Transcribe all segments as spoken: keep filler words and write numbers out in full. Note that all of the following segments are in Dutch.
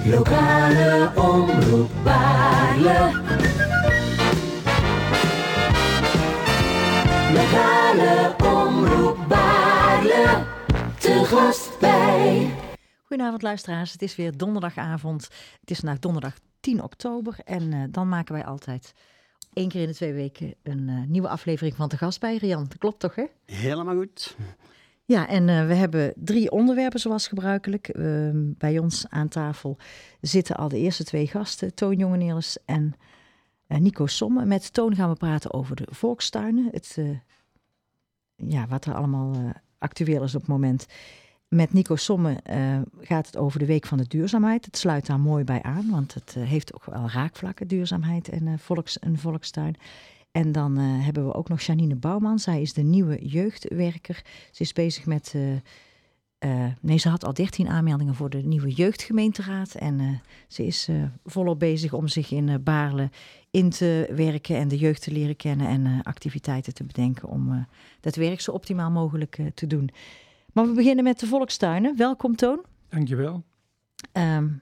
Lokale omroep Baarle. Lokale omroep Baarle. Te gast bij. Goedenavond luisteraars, het is weer donderdagavond. Het is vandaag donderdag tien oktober en uh, dan maken wij altijd één keer in de twee weken een uh, nieuwe aflevering van Te Gast bij. Rian, dat klopt toch hè? Helemaal goed. Ja, en uh, we hebben drie onderwerpen zoals gebruikelijk. Uh, bij ons aan tafel zitten al de eerste twee gasten, Toon Jongenelis en uh, Nico Somme. Met Toon gaan we praten over de volkstuinen, het, uh, ja, wat er allemaal uh, actueel is op het moment. Met Nico Somme uh, gaat het over de Week van de Duurzaamheid. Het sluit daar mooi bij aan, want het uh, heeft ook wel raakvlakken, duurzaamheid en uh, volks, een volkstuin. En dan uh, hebben we ook nog Janine Bouwman. Zij is de nieuwe jeugdwerker. Ze is bezig met... Uh, uh, nee, ze had al dertien aanmeldingen voor de nieuwe jeugdgemeenteraad. En uh, ze is uh, volop bezig om zich in uh, Baarle in te werken en de jeugd te leren kennen en uh, activiteiten te bedenken om uh, dat werk zo optimaal mogelijk uh, te doen. Maar we beginnen met de volkstuinen. Welkom, Toon. Dankjewel. Um,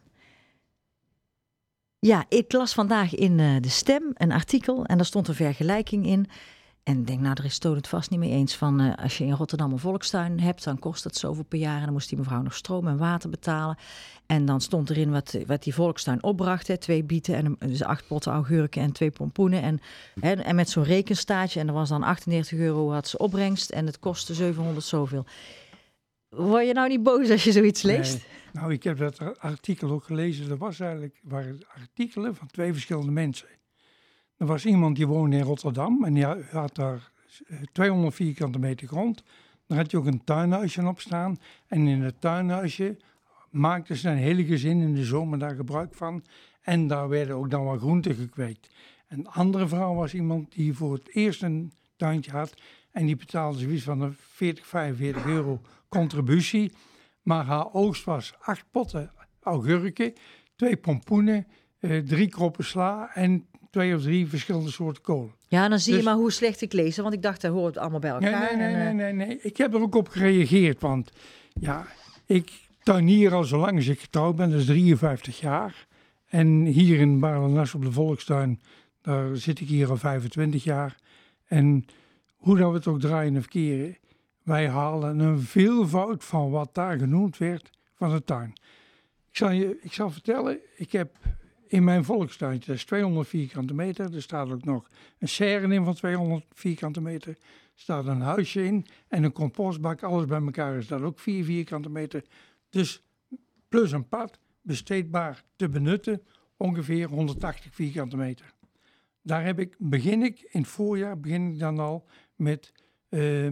ja, ik las vandaag in uh, De Stem een artikel en daar stond een vergelijking in. En ik denk, nou, daar is Toon het vast niet mee eens van uh, als je in Rotterdam een volkstuin hebt, dan kost het zoveel per jaar en dan moest die mevrouw nog stroom en water betalen. En dan stond erin wat, wat die volkstuin opbracht, hè, twee bieten en een, dus acht potten augurken en twee pompoenen. En, hè, en met zo'n rekenstaatje en er was dan achtendertig euro had ze opbrengst en het kostte zevenhonderd zoveel. Word je nou niet boos als je zoiets leest? Nee. Nou, ik heb dat artikel ook gelezen. Er was eigenlijk, waren artikelen van twee verschillende mensen. Er was iemand die woonde in Rotterdam en die had daar tweehonderd vierkante meter grond. Daar had je ook een tuinhuisje op staan. En in het tuinhuisje maakten ze een hele gezin in de zomer daar gebruik van. En daar werden ook dan wat groenten gekweekt. Een andere vrouw was iemand die voor het eerst een tuintje had. En die betaalde zoiets van een veertig, vijfenveertig euro contributie. Maar haar oogst was acht potten augurken, twee pompoenen, eh, drie kroppen sla en twee of drie verschillende soorten kolen. Ja, dan zie dus, je maar hoe slecht ik lees. Want ik dacht, dat hoort allemaal bij elkaar. Nee, nee, en, nee, nee, nee. Ik heb er ook op gereageerd. Want ja, ik tuinier al zo lang als ik getrouwd ben, dat is drieënvijftig jaar. En hier in Baarle-Nassau op de Volkstuin, daar zit ik hier al vijfentwintig jaar. En hoe dat we het ook draaien of keren, wij halen een veelvoud van wat daar genoemd werd van de tuin. Ik zal je ik zal vertellen, ik heb in mijn volkstuintje, dat is tweehonderd vierkante meter, er staat ook nog een serre in van tweehonderd vierkante meter, er staat een huisje in en een compostbak, alles bij elkaar is dat ook vier vierkante meter. Dus plus een pad, besteedbaar te benutten, ongeveer honderdtachtig vierkante meter. Daar heb ik, begin ik, in het voorjaar begin ik dan al met uh,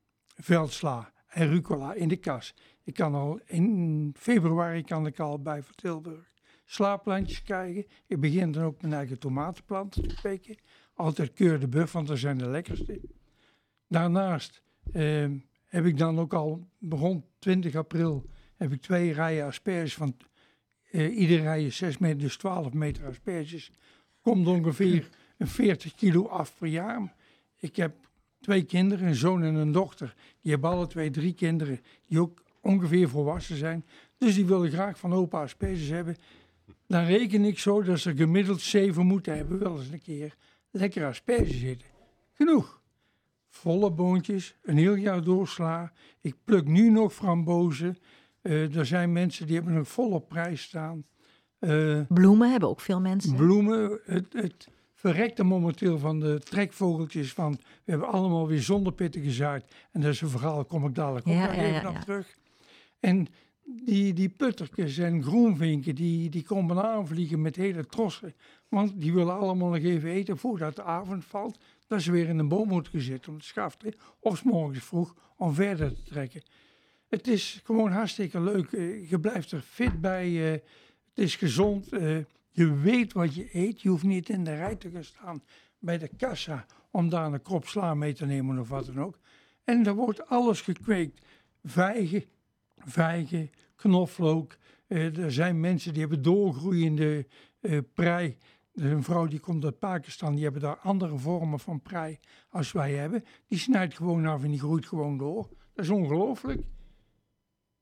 veldsla en rucola in de kas. Ik kan al in februari kan ik al bij Van Tilburg slaapplantjes krijgen. Ik begin dan ook mijn eigen tomatenplanten te kweken. Altijd keur de buf, want dat zijn de lekkerste. Daarnaast uh, heb ik dan ook al rond twintig april heb ik twee rijen asperges van uh, iedere rij is zes meter, dus twaalf meter asperges. Komt ongeveer een veertig kilo af per jaar. Ik heb twee kinderen, een zoon en een dochter. Die hebben alle twee drie kinderen die ook ongeveer volwassen zijn. Dus die willen graag van opa asperges hebben. Dan reken ik zo dat ze gemiddeld zeven moeten hebben. Wel eens een keer lekker asperges eten. Genoeg. Volle boontjes, een heel jaar doorsla. Ik pluk nu nog frambozen. Uh, er zijn mensen die hebben nog vol op prijs staan. Uh, bloemen hebben ook veel mensen. Bloemen, het, het verrekte momenteel van de trekvogeltjes van we hebben allemaal weer zonderpitten gezaaid. En dat is een verhaal, kom ik dadelijk ook ja, nog ja, even ja, op ja. terug. En die, die puttertjes en groenvinken, die, die komen aanvliegen met hele trossen. Want die willen allemaal nog even eten voordat de avond valt. Dat ze weer in een boom moeten zitten om te schaften. Of 's morgens vroeg om verder te trekken. Het is gewoon hartstikke leuk. Je blijft er fit bij. Het is gezond. Je weet wat je eet. Je hoeft niet in de rij te gaan staan bij de kassa om daar een krop sla mee te nemen of wat dan ook. En er wordt alles gekweekt. Vijgen, vijgen, knoflook. Uh, er zijn mensen die hebben doorgroeiende uh, prei. Er is een vrouw die komt uit Pakistan, die hebben daar andere vormen van prei als wij hebben. Die snijdt gewoon af en die groeit gewoon door. Dat is ongelooflijk.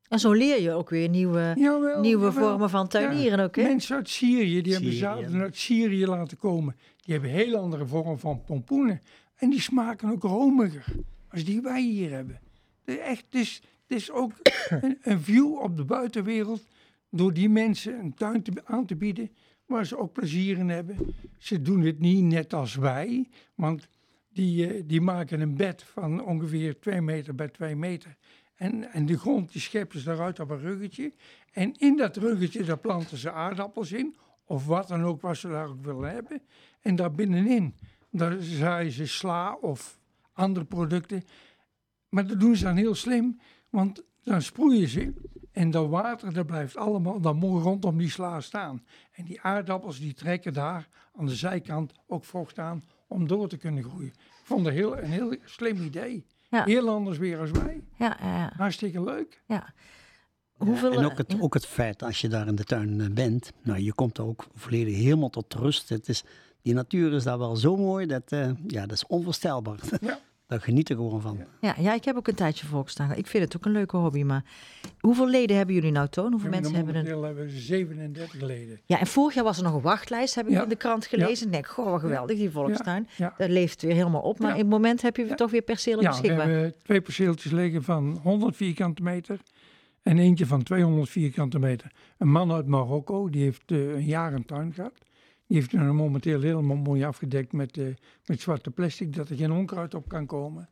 En zo leer je ook weer nieuwe, Jawel, nieuwe jawel. vormen van tuinieren Ja, ook, hè? Mensen uit Syrië, die hebben Syrië. zaden uit Syrië laten komen. Die hebben heel andere vormen van pompoenen. En die smaken ook romiger als die wij hier hebben. Het is echt, het is, het is ook een, een view op de buitenwereld door die mensen een tuin te, aan te bieden waar ze ook plezier in hebben. Ze doen het niet net als wij, want die, eh, die maken een bed van ongeveer twee meter bij twee meter. En, en de grond die scheppen ze eruit op een ruggetje. En in dat ruggetje daar planten ze aardappels in. Of wat dan ook wat ze daar ook willen hebben. En daar binnenin, daar zaaien ze sla of andere producten. Maar dat doen ze dan heel slim. Want dan sproeien ze. En dat water dat blijft allemaal dan mooi rondom die sla staan. En die aardappels die trekken daar aan de zijkant ook vocht aan om door te kunnen groeien. Ik vond het heel, een heel slim idee. Ja. Heel anders weer als wij. Ja, ja, ja. Hartstikke leuk. ja. Hoeveel, En ook het, ja. ook het feit als je daar in de tuin eh, bent, nou, je komt daar ook volledig helemaal tot rust. Het is, die natuur is daar wel zo mooi, dat, eh, ja, dat is onvoorstelbaar. Ja. Daar geniet ik gewoon van. Ja, ja, ik heb ook een tijdje volkstaan. Ik vind het ook een leuke hobby, maar hoeveel leden hebben jullie nou, Toon? Hoeveel mensen hebben er? Momenteel hebben we zevenendertig leden. Ja, en vorig jaar was er nog een wachtlijst, heb ik Ja. in de krant gelezen. Ik denk, goh, wat geweldig, die volkstuin. Ja. Dat leeft weer helemaal op. Maar Ja. in het moment heb je Ja. toch weer percelen Ja, we beschikbaar. hebben twee perceeltjes liggen van honderd vierkante meter en eentje van tweehonderd vierkante meter. Een man uit Marokko, die heeft eh, een jaar een tuin gehad. Die heeft hem momenteel helemaal mooi afgedekt met, eh, met zwarte plastic, dat er geen onkruid op kan komen.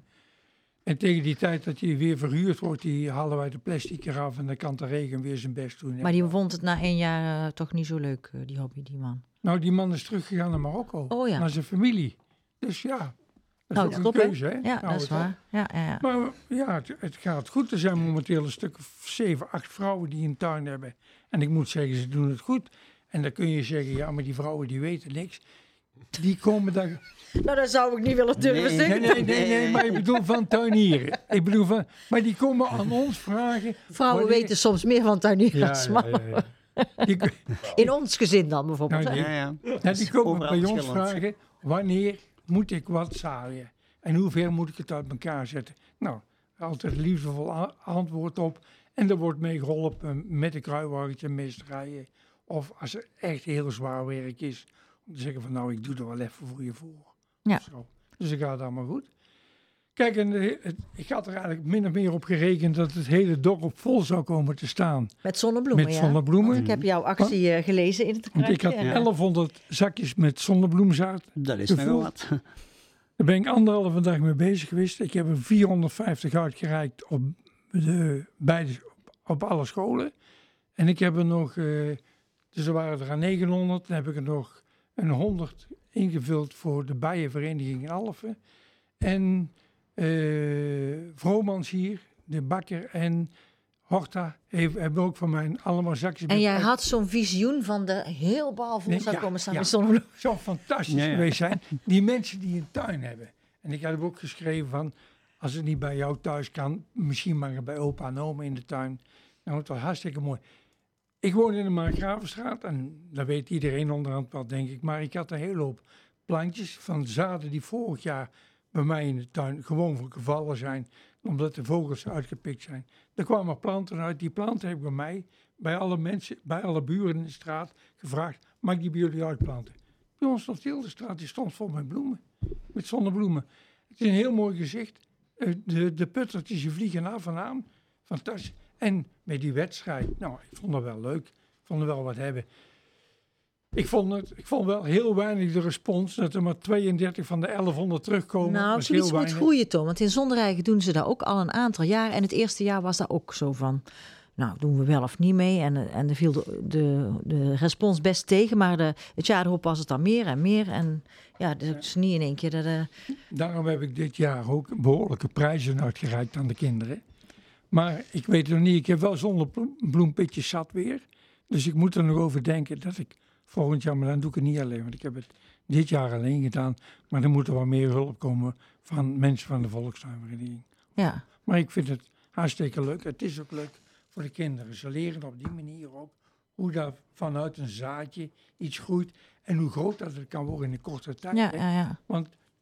En tegen die tijd dat hij weer verhuurd wordt, die halen wij de plastic eraf en dan kan de regen weer zijn best doen. Maar die vond het na één jaar eh, toch niet zo leuk, eh, die hobby, die man. Nou, die man is teruggegaan naar Marokko, Oh ja. naar zijn familie. Dus ja, dat is Nou, ook dat een klopt, hè? keuze, hè? Ja, Nou, dat is het- waar. Ja, ja, ja. Maar ja, het, het gaat goed. Er zijn momenteel een stuk of zeven, acht vrouwen die een tuin hebben. En ik moet zeggen, ze doen het goed. En dan kun je zeggen, ja, maar die vrouwen die weten niks. Die komen daar... Nou, dat zou ik niet willen durven Nee, zeggen. Nee, nee, nee, nee, maar ik bedoel van tuinieren. Ik bedoel van... Maar die komen aan ons vragen... Vrouwen wanneer- weten soms meer van tuinieren Ja, als ja, mannen. ja, ja. Die, In ons gezin dan bijvoorbeeld. Nou, hè? Ja, ja. ja, die komen Overal bij ons verschillend. vragen... Wanneer moet ik wat zaaien? En hoe ver moet ik het uit elkaar zetten? Nou, altijd liefdevol a- antwoord op. En er wordt mee geholpen met een kruiwagentje, meesterijen. Of als er echt heel zwaar werk is... om te zeggen van nou, ik doe er wel even voor je voor. Ja. Of zo. Dus dat gaat allemaal goed. Kijk, en de- het, ik had er eigenlijk min of meer op gerekend... dat het hele dorp vol zou komen te staan. Met zonnebloemen, Met ja. zonnebloemen. Want ik heb jouw actie eh, gelezen in het Want ik had krantje. elfhonderd zakjes met zonnebloemzaad. Dat is Te nogal vroeg. wat. Daar ben ik anderhalve dag mee bezig geweest. Ik heb er vierhonderdvijftig uitgereikt op, de, beide, op alle scholen. En ik heb er nog, eh, dus er waren er aan negenhonderd. Dan heb ik er nog een honderd ingevuld voor de bijenvereniging in Alphen. En eh Vromans hier, de bakker en Horta heeft, hebben ook van mij allemaal zakjes. En met- jij had zo'n visioen van de heel bal vol Nee, zou ja, komen staan ja. met zonnebloemen. Zou fantastisch Ja, ja. geweest zijn. Die mensen die een tuin hebben. En ik heb ook geschreven van, als het niet bij jou thuis kan, misschien maar bij opa en oma in de tuin. Nou, het was hartstikke mooi. Ik woon in de Markgravenstraat en daar weet iedereen onderhand wel, denk ik. Maar ik had een hele hoop plantjes van zaden die vorig jaar bij mij in de tuin gewoon gevallen zijn, omdat de vogels uitgepikt zijn. Er kwamen planten uit. Die planten heb ik bij mij, bij alle mensen, bij alle buren in de straat gevraagd, mag ik die bij jullie uitplanten? Bij ons stond heel de straat, die stond vol met bloemen, met zonnebloemen. Het is een heel mooi gezicht. Eh, De, de puttertjes die vliegen af en aan. Fantastisch. En met die wedstrijd, nou, ik vond dat wel leuk. Ik vond er wel wat hebben. Ik vond, het, ik vond wel heel weinig de respons, dat er maar tweeëndertig van de elfhonderd terugkomen. Nou, Dat is zoiets heel moet weinig. groeien, Tom. Want in Zonderijken doen ze dat ook al een aantal jaar. En het eerste jaar was daar ook zo van, nou, doen we wel of niet mee. En, eh, en er viel de, de, de respons best tegen. Maar de, het jaar erop was het dan meer en meer. En ja, het is niet in één keer dat... eh, Daarom heb ik dit jaar ook behoorlijke prijzen uitgereikt aan de kinderen. Maar ik weet nog niet, ik heb wel zonnebloempitjes zat weer. Dus ik moet er nog over denken dat ik volgend jaar, maar dan doe ik het niet alleen. Want ik heb het dit jaar alleen gedaan. Maar er moet er wel meer hulp komen van mensen van de Volkstuinvereniging. ja. Maar ik vind het hartstikke leuk. Het is ook leuk voor de kinderen. Ze leren op die manier ook hoe dat vanuit een zaadje iets groeit. En hoe groot dat het kan worden in een korte tijd. Ja, hè. ja, ja. Want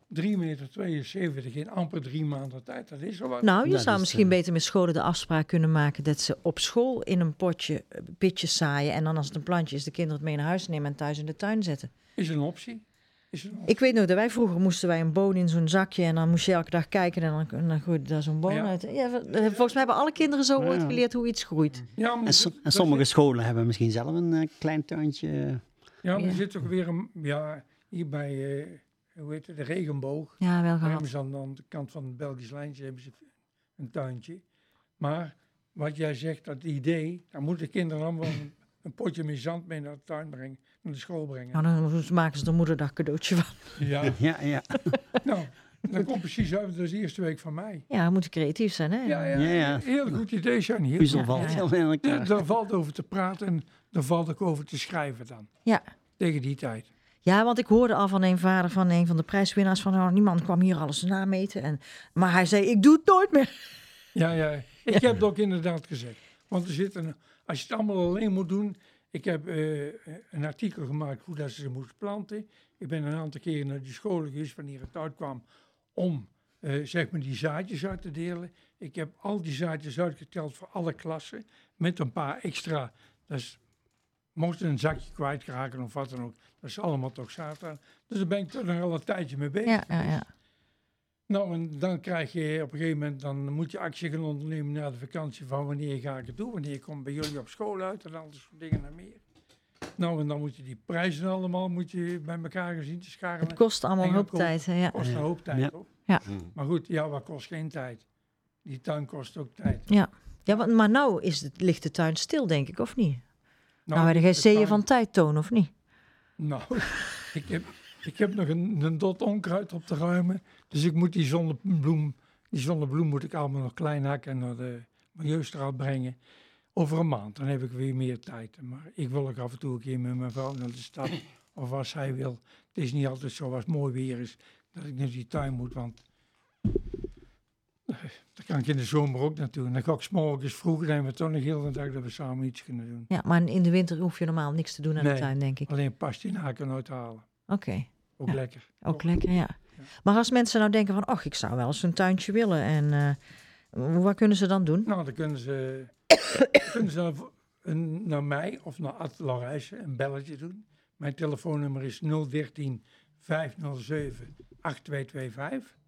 drie meter tweeënzeventig in amper drie maanden tijd. Dat is zo wat. Nou, je Dat zou is, misschien eh, beter met scholen de afspraak kunnen maken dat ze op school in een potje eh, pitjes zaaien. En dan als het een plantje is, de kinderen het mee naar huis nemen en thuis in de tuin zetten. Is een optie. Is een optie. Ik weet nog dat wij vroeger moesten wij een boon in zo'n zakje en dan moest je elke dag kijken en dan, en dan groeide daar zo'n boon Ja. uit. Ja, we- eh, volgens mij hebben alle kinderen zo Ja. ooit geleerd hoe iets groeit. Ja, maar En, so- dat- en dat sommige zit- scholen hebben misschien zelf een eh, klein tuintje. Ja, maar Ja. er zit toch weer een... Ja, hier bij, eh, hoe heet het, de regenboog. Ja, wel Daar hebben gehad. ze dan aan de kant van het Belgisch lijntje hebben ze een tuintje. Maar wat jij zegt, dat idee, dan moeten de kinderen dan wel een, een potje met zand mee naar de tuin brengen, naar de school brengen. Nou, dan maken ze er moederdag cadeautje van. Ja, Ja, ja. nou, dat komt precies uit, dat is de eerste week van mei. Ja, we moeten creatief zijn, hè? Ja, ja, Ja, ja. heel goed idee, Jannie. Puzzel Ja, valt ja, ja. heel in Ja, elkaar. daar valt over te praten en daar valt ook over te schrijven dan, Ja. tegen die tijd. Ja, want ik hoorde al van een vader van een van de prijswinnaars van oh, niemand kwam hier alles nameten. En, maar hij zei, ik doe het nooit meer. Ja, ja, ik heb het ook inderdaad gezegd. Want er zit een, als je het allemaal alleen moet doen. Ik heb eh, een artikel gemaakt hoe dat ze ze moesten planten. Ik ben een aantal keren naar die scholen geweest wanneer het uitkwam om eh, zeg maar die zaadjes uit te delen. Ik heb al die zaadjes uitgeteld voor alle klassen met een paar extra. Dat is, mocht een zakje kwijtraken of wat dan ook. Dat is allemaal toch zaad aan. Dus daar ben ik toch nog al een tijdje mee bezig. Ja, ja, ja. Nou, en dan krijg je op een gegeven moment, dan moet je actie gaan ondernemen na de vakantie van wanneer ga ik het doen, wanneer kom bij jullie op school uit en al dat soort dingen en meer. Nou, en dan moet je die prijzen allemaal moet je bij elkaar gezien te scharrelen. Het kost allemaal En een hoop dat tijd. Hè? Ja. kost een hoop tijd, Ja. toch? Ja. Maar goed, ja, wat kost geen tijd? Die tuin kost ook tijd. Ja, ja want, maar nou is het, ligt de tuin stil, denk ik, of niet? Nou, nou de heb je zeeën tuin- van tijd tonen, of niet? Nou, ik heb, ik heb nog een, een dot onkruid op te ruimen. Dus ik moet die zonnebloem, die zonnebloem moet ik allemaal nog klein hakken en naar de milieustraat brengen. Over een maand, dan heb ik weer meer tijd. Maar ik wil ook af en toe een keer met mijn vrouw naar de stad. Of als zij wil. Het is niet altijd zo als het mooi weer is, dat ik naar die tuin moet. Want eh, daar kan ik in de zomer ook naartoe. En dan ga ik 's morgens vroeg, dan hebben we toch nog heel de dag dat we samen iets kunnen doen. Ja, maar in de winter hoef je normaal niks te doen aan de Nee. tuin, denk ik. Alleen pastinaken uithalen. Oké, Ook Ja. lekker. ook lekker, ja. Maar als mensen nou denken van, ach, ik zou wel eens een tuintje willen. En eh, wat kunnen ze dan doen? Nou, dan kunnen ze, kunnen ze een, naar mij of naar Ad Larijsen een belletje doen. Mijn telefoonnummer is nul dertien vijfhonderdzeven achttweehonderdvijfentvijftig.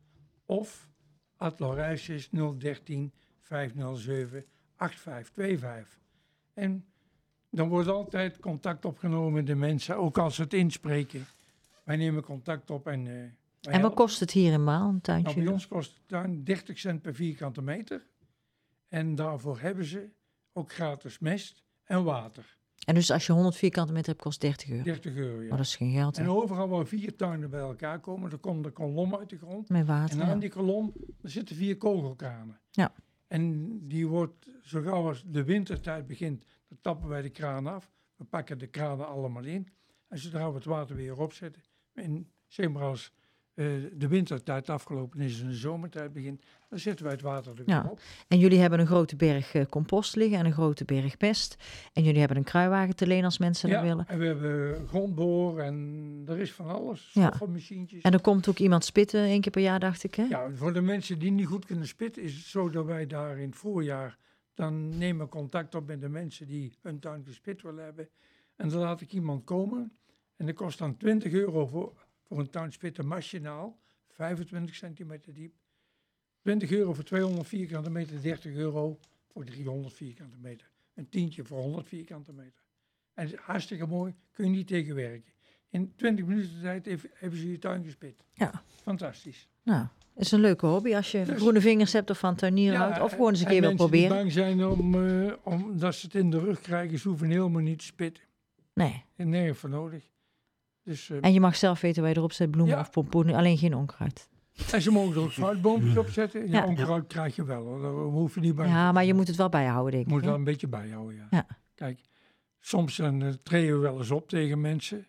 Of Ad Larijsen is nul dertien vijfhonderdzeven achtenvijftig. En dan wordt altijd contact opgenomen met de mensen, ook als ze het inspreken. Wij nemen contact op en... eh, wij En wat helpen. kost het hier in Baal, een tuintje? Nou, bij ons kost de tuin dertig cent per vierkante meter. En daarvoor hebben ze ook gratis mest en water. En dus als je honderd vierkante meter hebt, kost dertig euro. dertig euro, Maar ja. dat is geen geld, hè? En overal waar vier tuinen bij elkaar komen, dan komt de kolom uit de grond. Met water, En aan ja. die kolom er zitten vier kogelkranen. Ja. En die wordt, zo gauw als de wintertijd begint, dan tappen wij de kraan af. We pakken de kranen allemaal in. En zodra we het water weer opzetten, en zeg maar als eh, de wintertijd afgelopen is en de zomertijd begint, dan zetten wij het water er weer Ja. op. En jullie hebben een grote berg eh, compost liggen en een grote berg pest. En jullie hebben een kruiwagen te lenen als mensen dat willen. En we hebben grondboor en er is van alles. Ja. Stoffelmachientjes. En er komt ook iemand spitten één keer per jaar, dacht ik, hè? Ja, voor de mensen die niet goed kunnen spitten, is het zo dat wij daar in het voorjaar, dan nemen we contact op met de mensen die hun tuin gespit willen hebben. En dan laat ik iemand komen. En dat kost dan twintig euro voor, voor een tuinspitten machinaal, vijfentwintig centimeter diep. twintig euro voor tweehonderd vierkante meter, dertig euro voor driehonderd vierkante meter. Een tientje voor honderd vierkante meter. En het is hartstikke mooi, kun je niet tegenwerken. In twintig minuten tijd heeft- hebben ze je tuin gespit. Ja. Fantastisch. Nou, het is een leuke hobby als je Dus- groene vingers hebt of van tuinieren houdt. Of gewoon eens een en keer wil mensen die proberen. bang zijn om, eh, omdat ze het in de rug krijgen, ze hoeven helemaal niet te spitten. Nee. Er is nergens voor nodig. Dus, eh, En je mag zelf weten waar je erop zet, bloemen Ja. of pompoenen. Alleen geen onkruid. en ze mogen er ook fruitboompjes op zetten. Ja, Ja. onkruid krijg je wel, hoor. Daar hoef je niet bang voor Ja, te maar je zijn. moet het wel bijhouden, denk Je moet ik. wel hè? een beetje bijhouden, ja. Ja. Kijk, soms dan, uh, treden we wel eens op tegen mensen.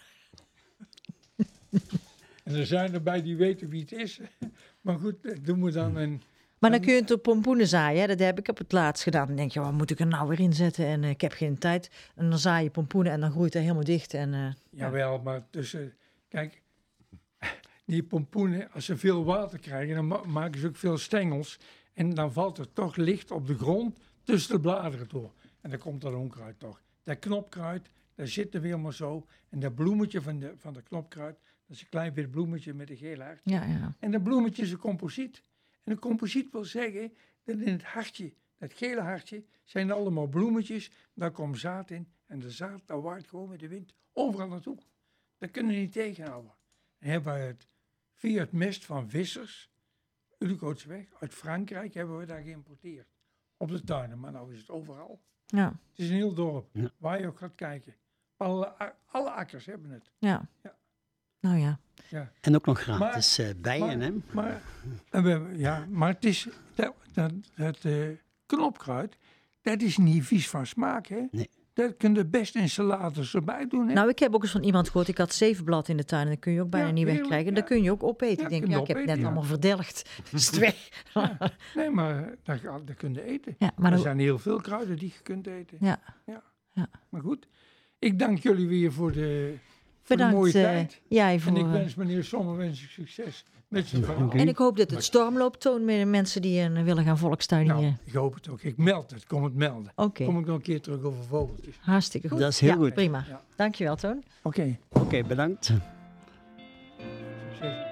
En er zijn erbij die weten wie het is. Maar goed, dat doen we dan. En, Maar dan kun je het op pompoenen zaaien. Hè? Dat heb ik op het laatst gedaan. Dan denk je, wat moet ik er nou weer in zetten? En eh, ik heb geen tijd. En dan zaai je pompoenen en dan groeit het helemaal dicht. En, eh, ja. jawel, maar tussen... Kijk, die pompoenen, als ze veel water krijgen, dan ma- maken ze ook veel stengels. En dan valt er toch licht op de grond tussen de bladeren door. En dan komt dat onkruid toch. Dat knopkruid, daar zit er weer maar zo. En dat bloemetje van de, van de knopkruid, dat is een klein wit bloemetje met een geel hartje. Ja, ja. En dat bloemetje is een composiet. En een composiet wil zeggen dat in het hartje, dat gele hartje, zijn allemaal bloemetjes. Daar komt zaad in. En de zaad, dat waait gewoon met de wind overal naartoe. Dat kunnen we niet tegenhouden. En hebben we het via het mest van vissers, Ulicootsweg, uit Frankrijk, hebben we daar geïmporteerd. Op de tuinen, maar nou is het overal. Ja, Het is een heel dorp, Ja. waar je ook gaat kijken. Alle, a- alle akkers hebben het. ja. Ja. Nou ja. Ja. En ook nog gratis eh, bijen, maar, hè? Maar, en we, ja, maar het is, dat, dat, dat eh, knopkruid, dat is niet vies van smaak, hè? Nee. Dat kun je best in salades erbij doen, hè? Nou, ik heb ook eens van iemand gehoord, ik had zevenblad in de tuin en dat kun je ook bijna Ja, niet heerlijk, wegkrijgen. ja. Dat kun je ook opeten. Ja, ik denk, kun je ja, ik heb het net opeten, ja. allemaal verdelgd. Is het weg? Ja. Nee, maar dat, dat kun je eten. Ja, maar er dan- zijn heel veel kruiden die je kunt eten. Ja. Ja. Ja. Maar goed, ik dank jullie weer voor de, voor de Bedankt. mooie eh, tijd. jij voor, En ik eh, wens meneer Sommer wens ik succes met zijn verhaal. en ik hoop dat het storm loopt, Toon, met de mensen die eh, willen gaan volkstuinieren. Nou, ik hoop het ook. Ik meld het. Kom het melden. Oké, Kom ik nog een keer terug over vogeltjes. hartstikke goed. Dat is heel ja, goed. Prima. Ja. Dankjewel, Toon. Oké, Oké, bedankt. succes.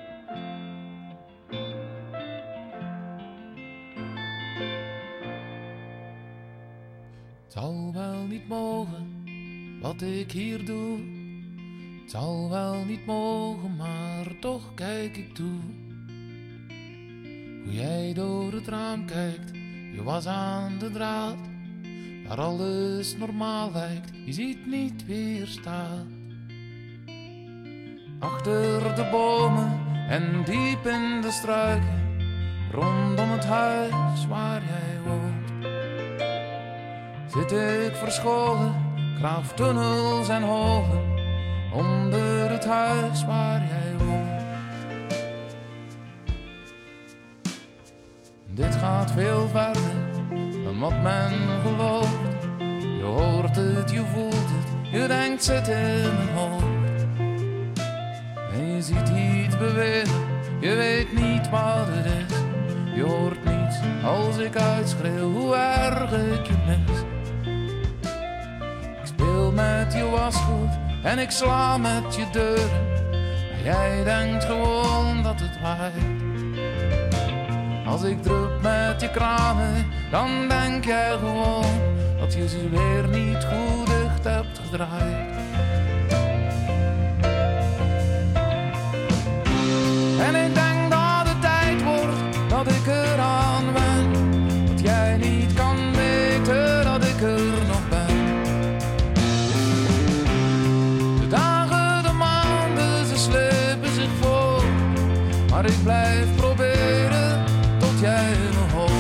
Het zal wel niet mogen wat ik hier doe. Het zal wel niet mogen, maar toch kijk ik toe. Hoe jij door het raam kijkt, je was aan de draad. Waar alles normaal lijkt, je ziet niet wie er staat. Achter de bomen en diep in de struiken, rondom het huis waar jij woont. Zit ik verscholen, graaf tunnels en holen, onder het huis waar jij woont. Dit gaat veel verder dan wat men gelooft. Je hoort het, je voelt het, je denkt zit in mijn hoofd. En je ziet iets bewegen, je weet niet wat het is. Je hoort niets als ik uitschreeuw hoe erg ik je mis. Ik speel met je wasgoed en ik sla met je deuren. Maar jij denkt gewoon dat het waait. Als ik drup met je kranen, dan denk jij gewoon dat je ze weer niet goed dicht hebt gedraaid. En ik denk dat het tijd wordt dat ik eraan ben. Dat jij niet kan weten dat ik er nog ben. De dagen, de maanden, ze slepen zich voor. Maar ik blijf proberen tot jij me hoort.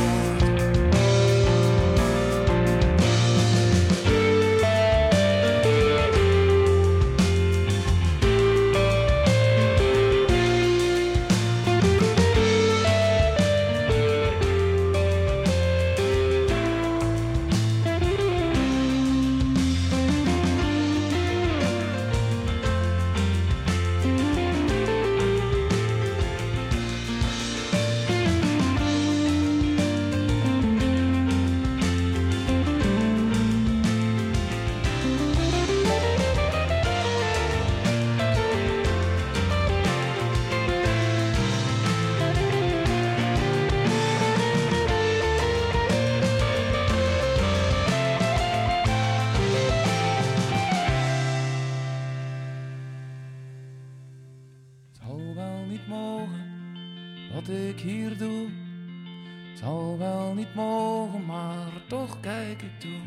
Het zal wel niet mogen wat ik hier doe. Het zal wel niet mogen, maar toch kijk ik toe.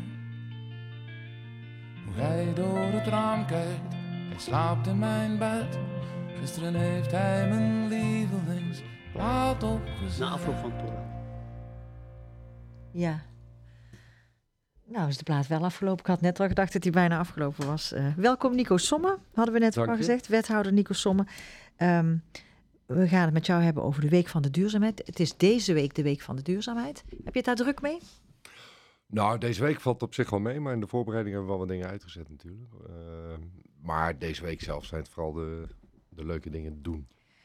Hoe hij door het raam kijkt, hij slaapt in mijn bed. Gisteren heeft hij mijn lievelingsplaat opgezet. Na afloop van Torah. Ja. Nou is de plaat wel afgelopen. Ik had net al gedacht dat hij bijna afgelopen was. Eh, welkom Nico Somme, hadden we net ook Dank al je. gezegd. Wethouder Nico Somme. Ehm, we gaan het met jou hebben over de Week van de Duurzaamheid. Het is deze week de Week van de Duurzaamheid. Heb je het daar druk mee? Nou, deze week valt het op zich wel mee, maar in de voorbereiding hebben we wel wat dingen uitgezet natuurlijk. Uh, maar deze week zelf zijn het vooral de, de leuke dingen doen.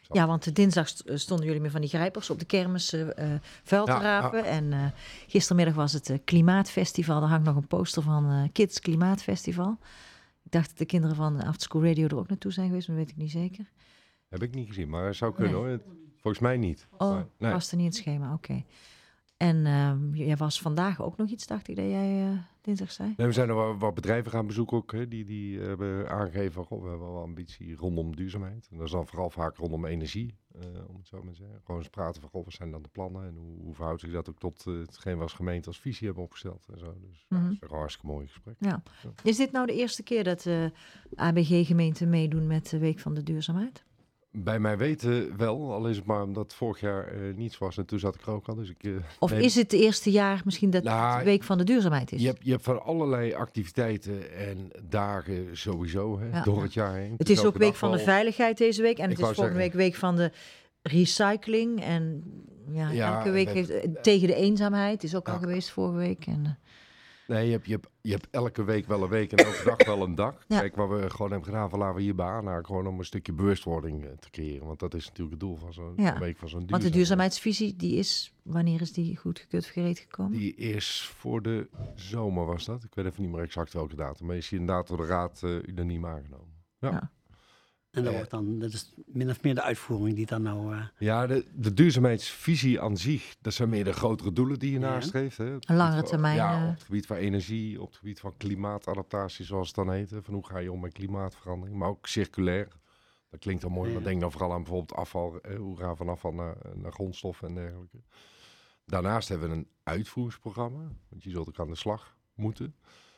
Ja, want de dinsdag st- stonden jullie met van die grijpers op de kermis eh eh, vuil te Ja, rapen. ja. En eh, gistermiddag was het eh, Klimaatfestival. Daar hangt nog een poster van eh, Kids Klimaatfestival. Ik dacht dat de kinderen van After School Radio er ook naartoe zijn geweest, maar dat weet ik niet zeker. Heb ik niet gezien, maar zou kunnen Nee. hoor. Het- Volgens mij niet. Oh, Maar, nee. was er niet in het schema, oké. En ehm, jij was vandaag ook nog iets, dacht ik, dat jij eh, dinsdag zei? Nee, we zijn er wat, wat bedrijven gaan bezoeken ook, hè, die, die hebben aangegeven van, goh, we hebben wel ambitie rondom duurzaamheid. En dat is dan vooral vaak rondom energie, eh, om het zo maar te zeggen. Gewoon eens praten van, goh, wat zijn dan de plannen en hoe, hoe verhoudt zich dat ook tot uh, hetgeen we als gemeente als visie hebben opgesteld en zo. Dus ja, Mhm. dat is toch een hartstikke mooi gesprek. Ja. Is dit nou de eerste keer dat eh A B G-gemeenten meedoen met de Week van de Duurzaamheid? Bij mij weten wel, al is het maar omdat het vorig jaar uh, niets was en toen zat ik er ook al. Dus ik, uh, Of neem- is het het eerste jaar misschien dat Nou, het de Week van de Duurzaamheid is? Je hebt, je hebt van allerlei activiteiten en dagen sowieso, hè, Ja. door het jaar heen. Het is ook elke Week dag van de wel- Veiligheid deze week. En Ik het is wou volgende zeggen- week Week van de Recycling. En ja, Ja, elke week we- heeft, eh, tegen de eenzaamheid is ook al Ja. geweest vorige week. En, eh, Nee, je hebt, je, hebt, je hebt elke week wel een week en elke dag wel een dag. Ja. Kijk, wat we gewoon hebben gedaan, van laten we hierbij aanhaken, gewoon om een stukje bewustwording eh, te creëren. Want dat is natuurlijk het doel van zo'n Ja. een week van zo'n want de duurzaamheid. duurzaamheidsvisie, die is, wanneer is die goedgekeurd of gereed gekomen? Die is voor de zomer was dat. Ik weet even niet meer exact welke datum. Maar is die inderdaad door de raad uh, unaniem aangenomen. Ja, Ja. ja. En dat, Eh. wordt dan, dat is min of meer de uitvoering die dan nou... eh, de, de duurzaamheidsvisie aan zich, dat zijn meer de grotere doelen die je Ja. nastreeft. Hè. Op het Een langere gebied van- termijn, Ja, eh. op het gebied van energie, op het gebied van klimaatadaptatie, zoals het dan heet. Hè. Van hoe ga je om met klimaatverandering, maar ook circulair. Dat klinkt al mooi, Ja. maar denk dan vooral aan bijvoorbeeld afval. Hè. Hoe gaan we van afval naar, naar grondstoffen en dergelijke. Daarnaast hebben we een uitvoeringsprogramma, want je zult ook aan de slag moeten.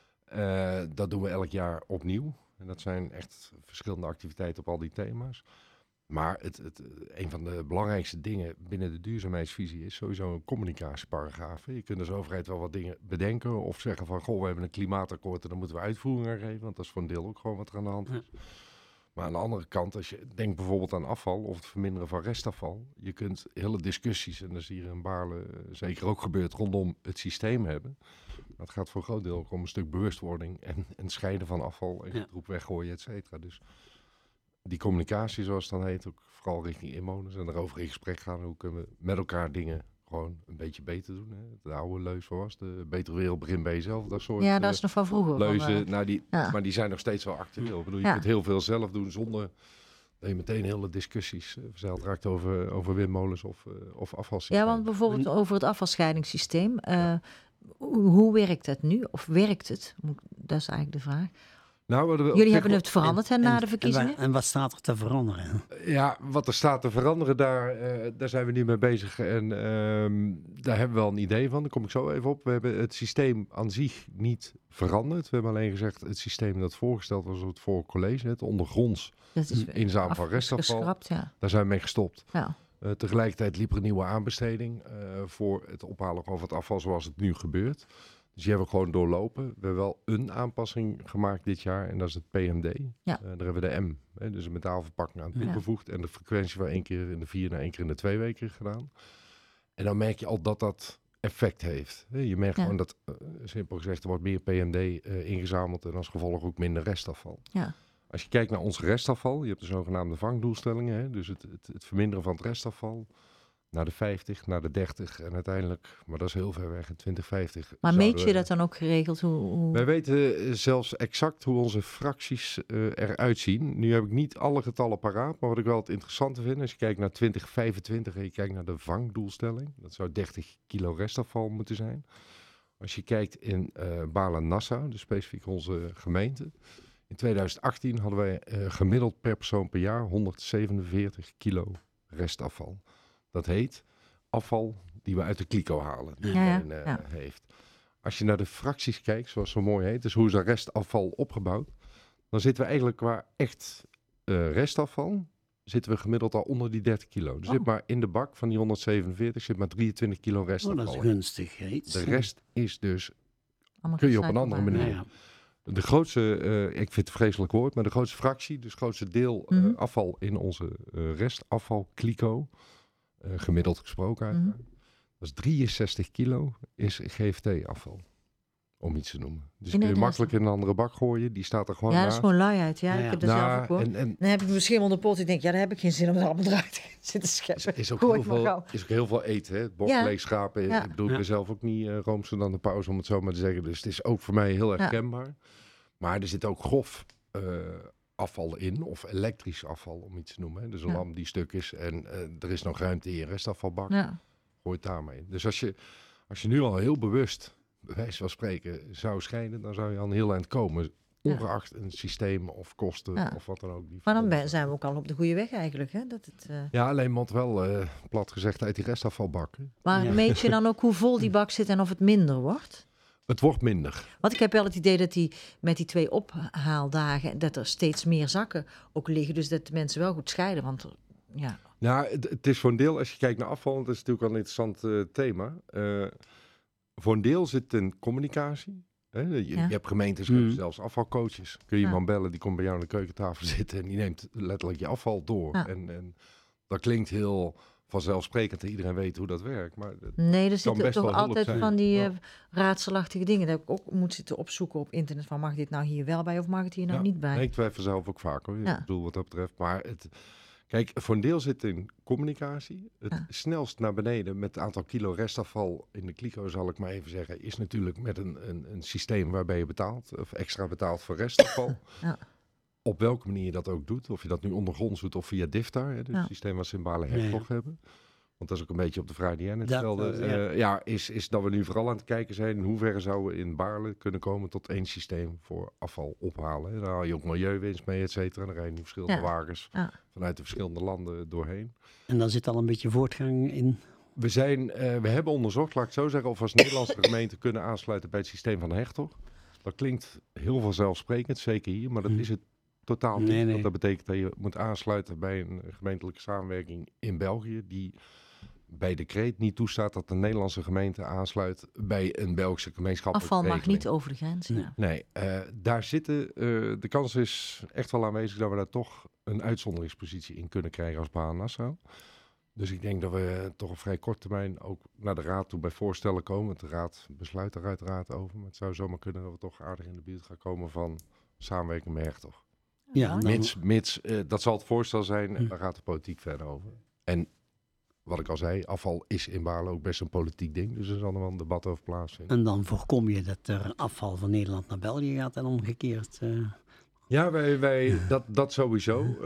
Uh, dat doen we elk jaar opnieuw. En dat zijn echt verschillende activiteiten op al die thema's. Maar het, het, een van de belangrijkste dingen binnen de duurzaamheidsvisie is sowieso een communicatieparagraaf. Je kunt als overheid wel wat dingen bedenken of zeggen van, goh, we hebben een klimaatakkoord en dan moeten we uitvoering aan geven. Want dat is voor een deel ook gewoon wat er aan de hand is. Ja. Maar aan de andere kant, als je denkt bijvoorbeeld aan afval of het verminderen van restafval. Je kunt hele discussies, en dat is hier in Baarle zeker ook gebeurd, rondom het systeem hebben. Maar het gaat voor een groot deel ook om een stuk bewustwording en, en scheiden van afval en getroep weggooien, et cetera. Dus die communicatie, zoals het dan heet, ook vooral richting inwoners en erover in gesprek gaan. Hoe kunnen we met elkaar dingen gewoon een beetje beter doen. Hè? De oude leus was de betere wereld begint bij jezelf. Dat soort Ja, dat is nog van vroeger. leuzen. Van, uh, nou, die, ja. Maar die zijn nog steeds wel actueel. Ik bedoel, je Ja. kunt heel veel zelf doen zonder dat je meteen hele discussies uh, verzeild raakt over, over windmolens of, uh, of afvalsystemen. Ja, want bijvoorbeeld over het afvalscheidingssysteem. Uh, hoe, hoe werkt het nu? Of werkt het? Dat is eigenlijk de vraag. Nou, we Jullie hebben het veranderd hè, na en, de verkiezingen? En, wa- en wat staat er te veranderen? Ja, wat er staat te veranderen, daar, uh, daar zijn we nu mee bezig. En uh, daar hebben we wel een idee van. Daar kom ik zo even op. We hebben het systeem aan zich niet veranderd. We hebben alleen gezegd, het systeem dat voorgesteld was op het vorige college, het ondergronds dat is inzamelen van restafval, ja. daar zijn we mee gestopt. Ja. Uh, tegelijkertijd liep er een nieuwe aanbesteding uh, voor het ophalen van het afval zoals het nu gebeurt. Dus die hebben we gewoon doorlopen. We hebben wel een aanpassing gemaakt dit jaar en dat is het P M D. Ja. Uh, daar hebben we de M, hè, dus een metaalverpakking aan toegevoegd. Ja. En de frequentie van één keer in de vier naar één keer in de twee weken gedaan. En dan merk je al dat dat effect heeft. Je merkt ja. gewoon dat, uh, simpel gezegd, er wordt meer P M D uh, ingezameld en als gevolg ook minder restafval. Ja. Als je kijkt naar ons restafval, je hebt de zogenaamde vangdoelstellingen, hè, dus het, het, het verminderen van het restafval. Naar de vijftig, naar de dertig en uiteindelijk, maar dat is heel ver weg, in twintig vijftig. Maar meet je we, dat dan ook geregeld? Hoe, hoe... Wij weten zelfs exact hoe onze fracties uh, eruit zien. Nu heb ik niet alle getallen paraat, maar wat ik wel het interessante vind, als je kijkt naar twintig vijfentwintig en je kijkt naar de vangdoelstelling, dat zou dertig kilo restafval moeten zijn. Als je kijkt in uh, Baarle-Nassau, dus specifiek onze gemeente, in twintig achttien hadden wij uh, gemiddeld per persoon per jaar honderdzevenenveertig kilo restafval. Dat heet afval die we uit de kliko halen. Die ja, men, uh, ja. heeft. Als je naar de fracties kijkt, zoals zo mooi heet, dus hoe is dat restafval opgebouwd, dan zitten we eigenlijk qua echt uh, restafval, zitten we gemiddeld al onder die dertig kilo. Dus oh. zit maar in de bak van die honderdzevenenveertig zit maar drieëntwintig kilo restafval. Oh, dat is gunstig. Iets. De rest is dus, Allemaal kun je op een andere manier. Ja, ja. De grootste, uh, ik vind het een vreselijk woord, maar de grootste fractie, dus het grootste deel uh, mm-hmm. afval in onze uh, restafval kliko, Uh, gemiddeld gesproken uit. Mm-hmm. Dat is drieënzestig kilo is G F T-afval. om iets te noemen. Dus In kun je het makkelijk in een andere bak gooien. Die staat er gewoon Ja, dat is naast. gewoon luiheid. Ja, Ja, ik ja. heb dat Nou, zelf ook hoor. en, en Dan heb ik misschien onder de pot. Ik denk, ja, daar heb ik geen zin om het allemaal eruit te zitten is, scheppen. is, ook Gooi heel het maar veel, gauw. is ook heel veel eten. Hè? Het bord Ja. leeg schrapen. Ja. Ik bedoel, ik Ja. ben zelf ook niet uh, roomser dan de pauze, om het zo maar te zeggen. Dus het is ook voor mij heel Ja. herkenbaar. Maar er zit ook grof uh, afval in. Of elektrisch afval, om iets te noemen. Hè? Dus een Ja. lamp die stuk is. En uh, er is nog ruimte in je restafvalbak. Ja. Gooi het daarmee in. Dus als je, als je nu al heel bewust, bij wijze van spreken, zou scheiden, dan zou je al een heel eind komen. Ja. Ongeacht een systeem of kosten Ja. of wat dan ook. Die Maar dan ben, verbonden zijn we ook al op de goede weg eigenlijk. Hè? Dat het, uh... Ja, alleen moet wel, uh, plat gezegd, uit die restafvalbak. Hè. Maar Ja. meet je dan ook hoe vol die bak zit en of het minder wordt? Het wordt minder. Want ik heb wel het idee dat die met die twee ophaaldagen, dat er steeds meer zakken ook liggen. Dus dat de mensen wel goed scheiden. Want er- ja, Nou, het, het is voor een deel, als je kijkt naar afval, dat is natuurlijk wel een interessant uh, thema. Uh, voor een deel zit in communicatie. Hè? Je, Ja. je hebt gemeentes, Hmm. zelfs afvalcoaches. Kun je Ja. iemand bellen, die komt bij jou aan de keukentafel zitten en die neemt letterlijk je afval door. Ja. En, en dat klinkt heel vanzelfsprekend en iedereen weet hoe dat werkt. Maar het- nee, er kan zitten best toch wel hulp altijd zijn. van die Ja. uh, raadselachtige dingen. Dat ik ook moet zitten opzoeken op internet van mag dit nou hier wel bij of mag het hier nou Ja, niet bij? nee, ik twijfel zelf ook vaak hoor. Ja. Ik bedoel wat dat betreft. Maar het, kijk, voor een deel zit in communicatie. Het Ja. snelst naar beneden met het aantal kilo restafval in de kliko, zal ik maar even zeggen, is natuurlijk met een, een, een systeem waarbij je betaalt, of extra betaalt voor restafval. Ja. Op welke manier je dat ook doet. Of je dat nu ondergronds doet of via DIFTAR, hè, dus Ja. het systeem wat ze in Balen Ja, ja. Hertog hebben. Want dat is ook een beetje op de vraag die jij net Dat stelde. was, Ja, ja. ja is, is dat we nu vooral aan het kijken zijn in hoeverre zouden we in Baarle kunnen komen tot één systeem voor afval ophalen. Daar haal je ook milieuwinst mee, et cetera. Dan rijden die verschillende Ja. wagens Ja. vanuit de verschillende landen doorheen. En daar zit al een beetje voortgang in. We, zijn, uh, we hebben onderzocht, laat ik het zo zeggen, of we als Nederlandse gemeente kunnen aansluiten bij het systeem van Hertog. Dat klinkt heel vanzelfsprekend, zeker hier, maar dat Hmm. is het totaal niet. Nee, nee. Want dat betekent dat je moet aansluiten bij een gemeentelijke samenwerking in België, die bij decreet niet toestaat dat de Nederlandse gemeente aansluit bij een Belgische gemeenschappelijke Afval mag regeling. niet over de grens. Nee. Ja. Nee, uh, daar zitten, uh, de kans is echt wel aanwezig dat we daar toch een uitzonderingspositie in kunnen krijgen als Baan Nassau. Dus ik denk dat we toch op vrij korte termijn ook naar de raad toe bij voorstellen komen. Want de raad besluit er uiteraard over. Maar het zou zomaar kunnen dat we toch aardig in de buurt gaan komen van samenwerking met Hertog. Ja, mooi. dan- Mits, mits uh, dat zal het voorstel zijn en Hm. daar gaat de politiek verder over. En wat ik al zei, afval is in Baarle ook best een politiek ding. Dus er zal er wel een debat over plaatsvinden. En dan voorkom je dat er afval van Nederland naar België gaat en omgekeerd. eh. Ja, wij, wij, dat, dat sowieso. Uh,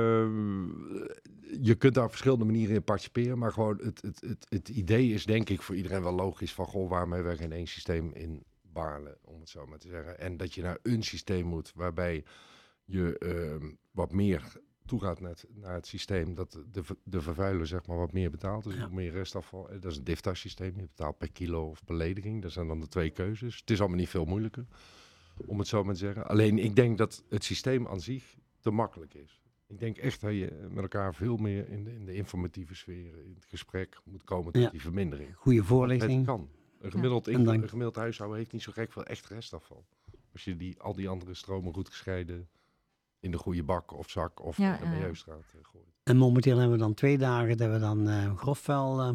je kunt daar op verschillende manieren in participeren. Maar gewoon het, het, het, het idee is denk ik voor iedereen wel logisch van... Goh, waarom hebben we geen één systeem in Baarle, om het zo maar te zeggen. En dat je naar een systeem moet waarbij je uh, wat meer toegaat naar het, naar het systeem. Dat de, de vervuiler zeg maar wat meer betaalt. Dus Ja. ook meer restafval. Dat is een DIFTAR systeem. Je betaalt per kilo of belediging. Dat zijn dan de twee keuzes. Het is allemaal niet veel moeilijker. Om het zo maar te zeggen. Alleen ik denk dat het systeem aan zich te makkelijk is. Ik denk echt dat je met elkaar veel meer in de, in de informatieve sfeer, in het gesprek moet komen tot Ja. die vermindering. Goede Het voorlichting. kan. Een gemiddeld, En dan- een gemiddeld huishouden heeft niet zo gek veel echt restafval. Als je die, al die andere stromen goed gescheiden in de goede bak of zak of Ja, in de ja. milieustraat uh, gooit. En momenteel hebben we dan twee dagen dat we dan uh, grofvuil uh,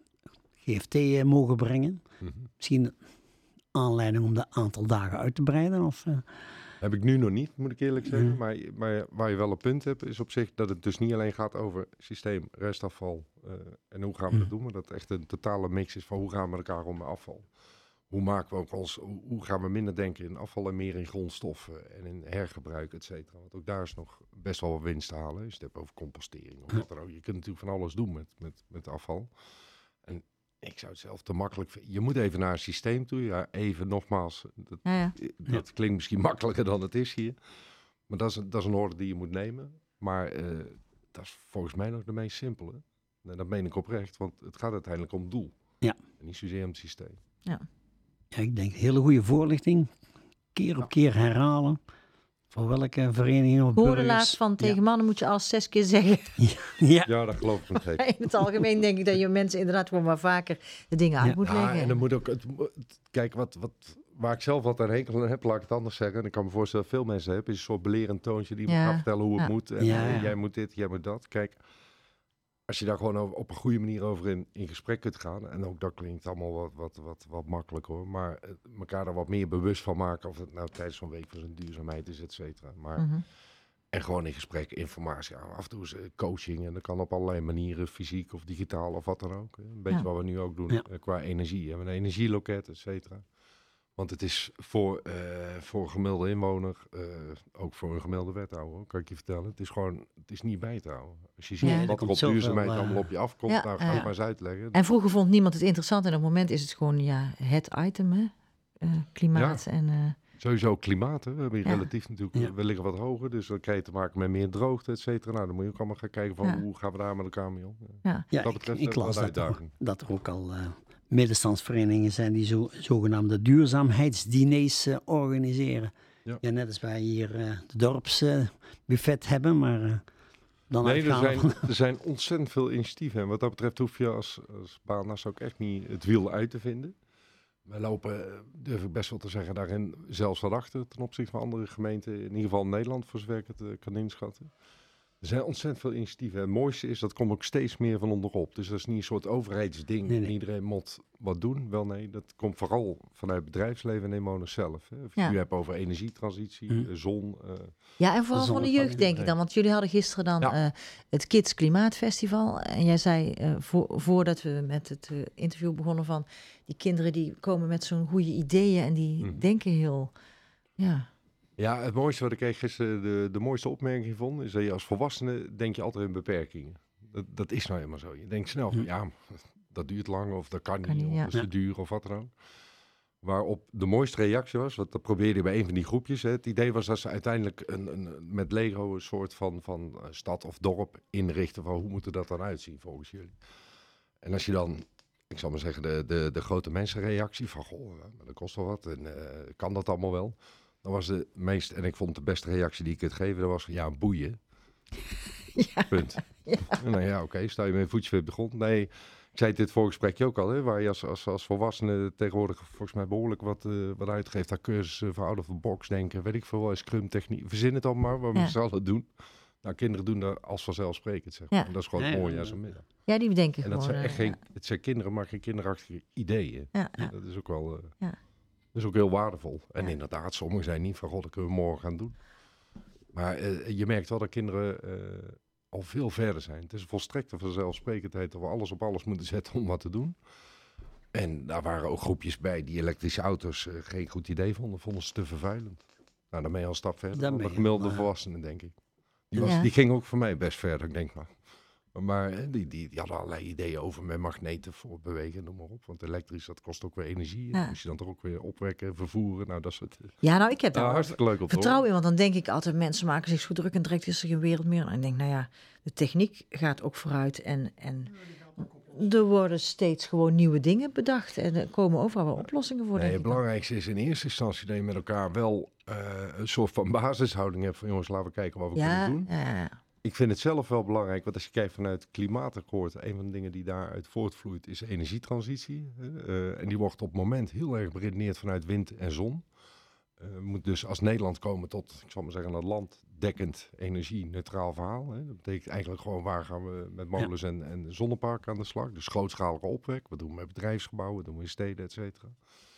G F T uh, mogen brengen. Mm-hmm. Misschien aanleiding om dat aantal dagen uit te breiden? Of, uh... Heb ik nu nog niet, moet ik eerlijk zeggen. Mhm. Maar, maar waar je wel een punt hebt, is op zich dat het dus niet alleen gaat over systeem, restafval uh, en hoe gaan we Mhm. dat doen. Maar dat het echt een totale mix is van hoe gaan we met elkaar om met afval. Hoe maken we ook ons, hoe, hoe gaan we minder denken in afval en meer in grondstoffen en in hergebruik, et cetera. Want ook daar is nog best wel wat winst te halen. Als je het hebt over compostering of wat dan ook. Je kunt natuurlijk van alles doen met, met, met afval. En ik zou het zelf te makkelijk vinden. Je moet even naar een systeem toe. Ja, even nogmaals. Dat, Ja, ja. dat klinkt misschien makkelijker dan het is hier. Maar dat is, dat is een orde die je moet nemen. Maar uh, dat is volgens mij nog de meest simpele. En dat meen ik oprecht. Want het gaat uiteindelijk om het doel. Ja. En niet zozeer om het systeem. Ja. Ja, ik denk hele goede voorlichting. Keer op Ja. keer herhalen. Voor welke vereniging of Ik hoorde burgers. laatst van tegen mannen moet je al zes keer zeggen. Ja. Ja, dat geloof ik meteen. In het algemeen denk ik dat je mensen inderdaad gewoon maar vaker de dingen uit Ja. moet Ja, leggen. en dan moet ook... Het, het- kijk, wat, wat, waar ik zelf wat aan hekel aan heb, laat ik het anders zeggen. En ik kan me voorstellen dat veel mensen hebben, is een soort belerend toontje die Ja. moet gaan vertellen hoe het Ja. moet. En Ja, eh, ja. jij moet dit, jij moet dat. Kijk, als je daar gewoon over, op een goede manier over in, in gesprek kunt gaan. En ook dat klinkt allemaal wat, wat, wat, wat makkelijk hoor. Maar uh, elkaar er wat meer bewust van maken. Of het nou tijdens zo'n week van zijn duurzaamheid is, et cetera. Maar Mhm. en gewoon in gesprek, informatie. Ja, af en toe is uh, coaching. En dat kan op allerlei manieren. Fysiek of digitaal of wat dan ook. Hè. Een beetje Ja. wat we nu ook doen Ja. uh, qua energie. We hebben een energieloket, et cetera. Want het is voor, uh, voor een gemiddelde inwoner, uh, ook voor een gemiddelde wethouder, kan ik je vertellen. Het is gewoon, het is niet bij te houden. Als je ziet Ja. Er wat er komt op zoveel, duurzaamheid uh, allemaal op je afkomt, Ja, nou ga ja. het maar eens uitleggen. En vroeger vond niemand het interessant en op het moment is het gewoon ja, het item, hè? Uh, klimaat Ja. en... uh, Sowieso klimaat, hè. We hebben hier Ja. relatief natuurlijk, Ja. we liggen wat hoger, dus dan krijg je te maken met meer droogte, et cetera. Nou, dan moet je ook allemaal gaan kijken van Ja. hoe gaan we daar met elkaar mee om. ja. Ja, dat ik, betreft ik hebben we las wat dat er, uitdaging. dat er ook al uh, middenstandsverenigingen zijn die zo, zogenaamde duurzaamheidsdiners uh, organiseren. Ja. Ja, net als wij hier uh, de dorpsbuffet uh, hebben, maar uh, dan Nee, er uitgaan zijn, van... er zijn ontzettend veel initiatieven. En wat dat betreft hoef je als, als Baarnas ook echt niet het wiel uit te vinden. Wij lopen, eh, durf ik best wel te zeggen, daarin zelfs wat achter ten opzichte van andere gemeenten. In ieder geval in Nederland, voor zover ik het uh, kan inschatten. Er zijn ontzettend veel initiatieven. En het mooiste is, dat komt ook steeds meer van onderop. Dus dat is niet een soort overheidsding. Nee, nee. Iedereen moet wat doen. Wel nee, dat komt vooral vanuit bedrijfsleven en inwoners zelf. Hè. Of je Ja. het nu hebt over energietransitie, Hm. uh, zon. Uh, Ja, en vooral van de zonnepanelen. jeugd, denk ik dan. Want jullie hadden gisteren dan Ja. eh, het Kids Klimaatfestival. En jij zei, eh, voor, voordat we met het eh, interview begonnen, van die kinderen die komen met zo'n goede ideeën en die Mhm. denken heel... Ja, Ja, het mooiste wat ik eigenlijk gisteren de, de mooiste opmerking vond, is dat je als volwassene denk je altijd in beperkingen. Dat, dat is nou helemaal zo. Je denkt snel van, Hm. ja, dat duurt lang of dat kan, Kan niet, niet, of ja. dat is te Ja. duur of wat dan ook. Waarop de mooiste reactie was, want dat probeerde je bij een van die groepjes. Hè. Het idee was dat ze uiteindelijk een, een, met Lego een soort van, van uh, stad of dorp inrichten van hoe moet er dat dan uitzien volgens jullie. En als je dan, ik zal maar zeggen, de, de, de grote mensenreactie van, goh, uh, dat kost wel wat en uh, kan dat allemaal wel? Dan was de meest, en ik vond de beste reactie die ik het geven, dat was ja, boeien. Ja. Punt. Ja. En dan ja, oké, okay, sta je met een voetje weer op de grond. Nee, ik zei het dit voorgesprekje ook al, hè, waar je als, als, als volwassene tegenwoordig volgens mij behoorlijk wat, uh, wat uitgeeft aan cursussen voor out of the box denken, weet ik veel wel, scrum techniek, verzin het allemaal maar, wat Ja. we z'n allen doen. Nou, kinderen doen dat als vanzelfsprekend, zeg maar. Ja. En dat is gewoon Ja, het ja, mooie ja. aan zo'n middag. ja die bedenken En dat gewoon... zijn echt eh, geen, het zijn kinderen, maar geen kinderachtige ideeën. ja, ja. Dat is ook wel, uh, Ja. dat is ook heel waardevol. En Ja. inderdaad, sommigen zijn niet van, god, dat kunnen we morgen gaan doen. Maar uh, je merkt wel dat kinderen uh, al veel verder zijn. Het is een volstrekte vanzelfsprekendheid dat we alles op alles moeten zetten om wat te doen. En daar waren ook groepjes bij die elektrische auto's uh, geen goed idee vonden. Vonden ze te vervuilend. Nou, dan ben je al een stap verder Dan dan ben de je gemiddelde wel, uh, volwassenen, denk ik. Die, was, Ja. die ging ook voor mij best verder, ik denk maar. Maar hè, die, die, die hadden allerlei ideeën over met magneten voor bewegen, noem maar op. Want elektrisch, dat kost ook weer energie. Ja. En moest je dan toch ook weer opwekken, vervoeren. Nou, dat soort... uh, ja, nou, ik heb daar nou, wel hartstikke leuk om te vertrouwen in. horen. Want dan denk ik altijd, mensen maken zich zo druk en direct is er geen wereld meer. En ik denk, nou ja, de techniek gaat ook vooruit. En, en er worden steeds gewoon nieuwe dingen bedacht. En er komen overal wel oplossingen voor, Nee, denk het ik dan. belangrijkste is in eerste instantie dat je met elkaar wel uh, een soort van basishouding hebt. Van jongens, laten we kijken wat we Ja, kunnen doen. ja, ja. Ik vind het zelf wel belangrijk, want als je kijkt vanuit het klimaatakkoord, een van de dingen die daaruit voortvloeit is energietransitie. Uh, en die wordt op het moment heel erg beredeneerd vanuit wind en zon. Uh, we moeten dus als Nederland komen tot, ik zal maar zeggen, een landdekkend energie-neutraal verhaal. Hè. Dat betekent eigenlijk gewoon waar gaan we met molens en, en zonneparken aan de slag. Dus grootschalige opwek, wat doen we met bedrijfsgebouwen, wat doen we in steden, et cetera.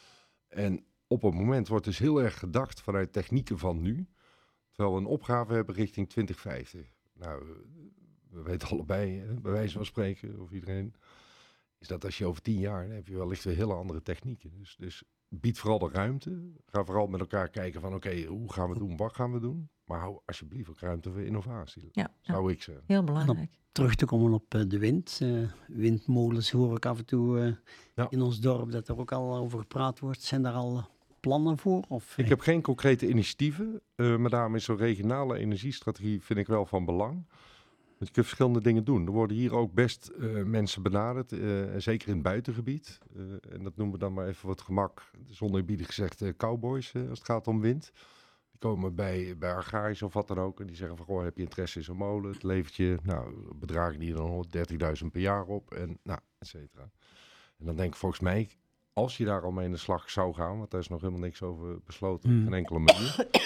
En op het moment wordt dus heel erg gedacht vanuit technieken van nu, terwijl we een opgave hebben richting twintig vijftig. Nou, we weten allebei, hè, bij wijze van spreken, of iedereen, is dat als je over tien jaar, dan heb je wellicht weer hele andere technieken. Dus, dus bied vooral de ruimte. Ga vooral met elkaar kijken van, oké, okay, hoe gaan we het doen, wat gaan we doen? Maar hou alsjeblieft ook ruimte voor innovatie, Ja, zou ja. ik zeggen. Heel belangrijk. Terug te komen op uh, de wind. Uh, windmolens hoor ik af en toe uh, Ja. in ons dorp dat er ook al over gepraat wordt. Zijn daar al plannen voor? Of, Ik heb geen concrete initiatieven, uh, maar daarom is zo'n regionale energiestrategie vind ik wel van belang. Want je kunt verschillende dingen doen. Er worden hier ook best uh, mensen benaderd, uh, zeker in het buitengebied. Uh, en dat noemen we dan maar even wat gemak, zonder eerbiedig gezegd, uh, cowboys uh, als het gaat om wind. Die komen bij, bij agrarisch of wat dan ook en die zeggen van, goh, heb je interesse in zo'n molen? Het levert je, nou, bedragen die dan honderddertigduizend per jaar op en nou, et cetera. En dan denk ik volgens mij, als je daar al mee in de slag zou gaan, want daar is nog helemaal niks over besloten, Mm. op geen enkele manier.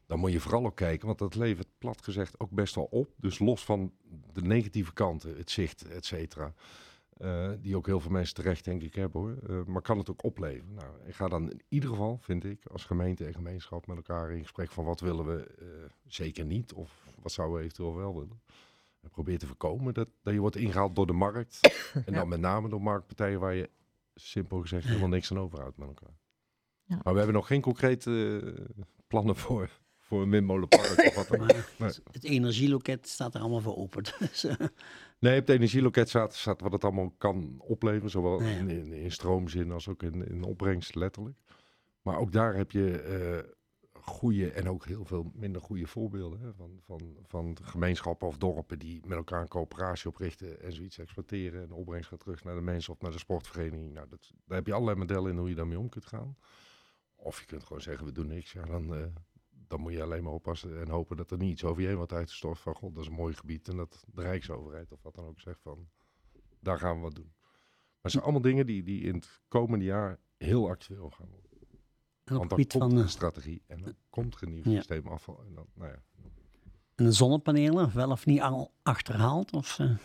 dan moet je vooral ook kijken, want dat levert plat gezegd ook best wel op. Dus los van de negatieve kanten, het zicht, et cetera. Uh, die ook heel veel mensen terecht denk ik hebben hoor. Uh, maar kan het ook opleveren? Nou, ik ga dan in ieder geval, vind ik, als gemeente en gemeenschap met elkaar in gesprek van wat willen we uh, zeker niet of wat zouden we eventueel wel willen. En probeer te voorkomen dat, dat je wordt ingehaald door de markt. En dan ja. met name door marktpartijen waar je simpel gezegd helemaal niks aan overhoudt met elkaar. Ja. Maar we hebben nog geen concrete uh, plannen voor, voor een windmolenpark of wat dan ook. Nee. Het energieloket staat er allemaal voor open. Dus, uh. Nee, op het energieloket staat, staat wat het allemaal kan opleveren. Zowel ja. in, in, in stroomzin als ook in, in opbrengst letterlijk. Maar ook daar heb je uh, goede en ook heel veel minder goede voorbeelden. Hè, van, van, van gemeenschappen of dorpen die met elkaar een coöperatie oprichten en zoiets exploiteren. En de opbrengst gaat terug naar de mensen of naar de sportvereniging. Nou, dat, daar heb je allerlei modellen in hoe je daarmee om kunt gaan. Of je kunt gewoon zeggen, we doen niks. Ja, dan, uh, dan moet je alleen maar oppassen en hopen dat er niet iets over je heen wordt uitgestort. Van, god, dat is een mooi gebied. En dat de Rijksoverheid of wat dan ook zegt van, daar gaan we wat doen. Maar het zijn allemaal dingen die, die in het komende jaar heel actueel gaan worden. Want dan komt van, een strategie en dan komt er een nieuw ja. systeem afval. En dan, nou ja. En de zonnepanelen, wel of niet al achterhaald? Of, uh...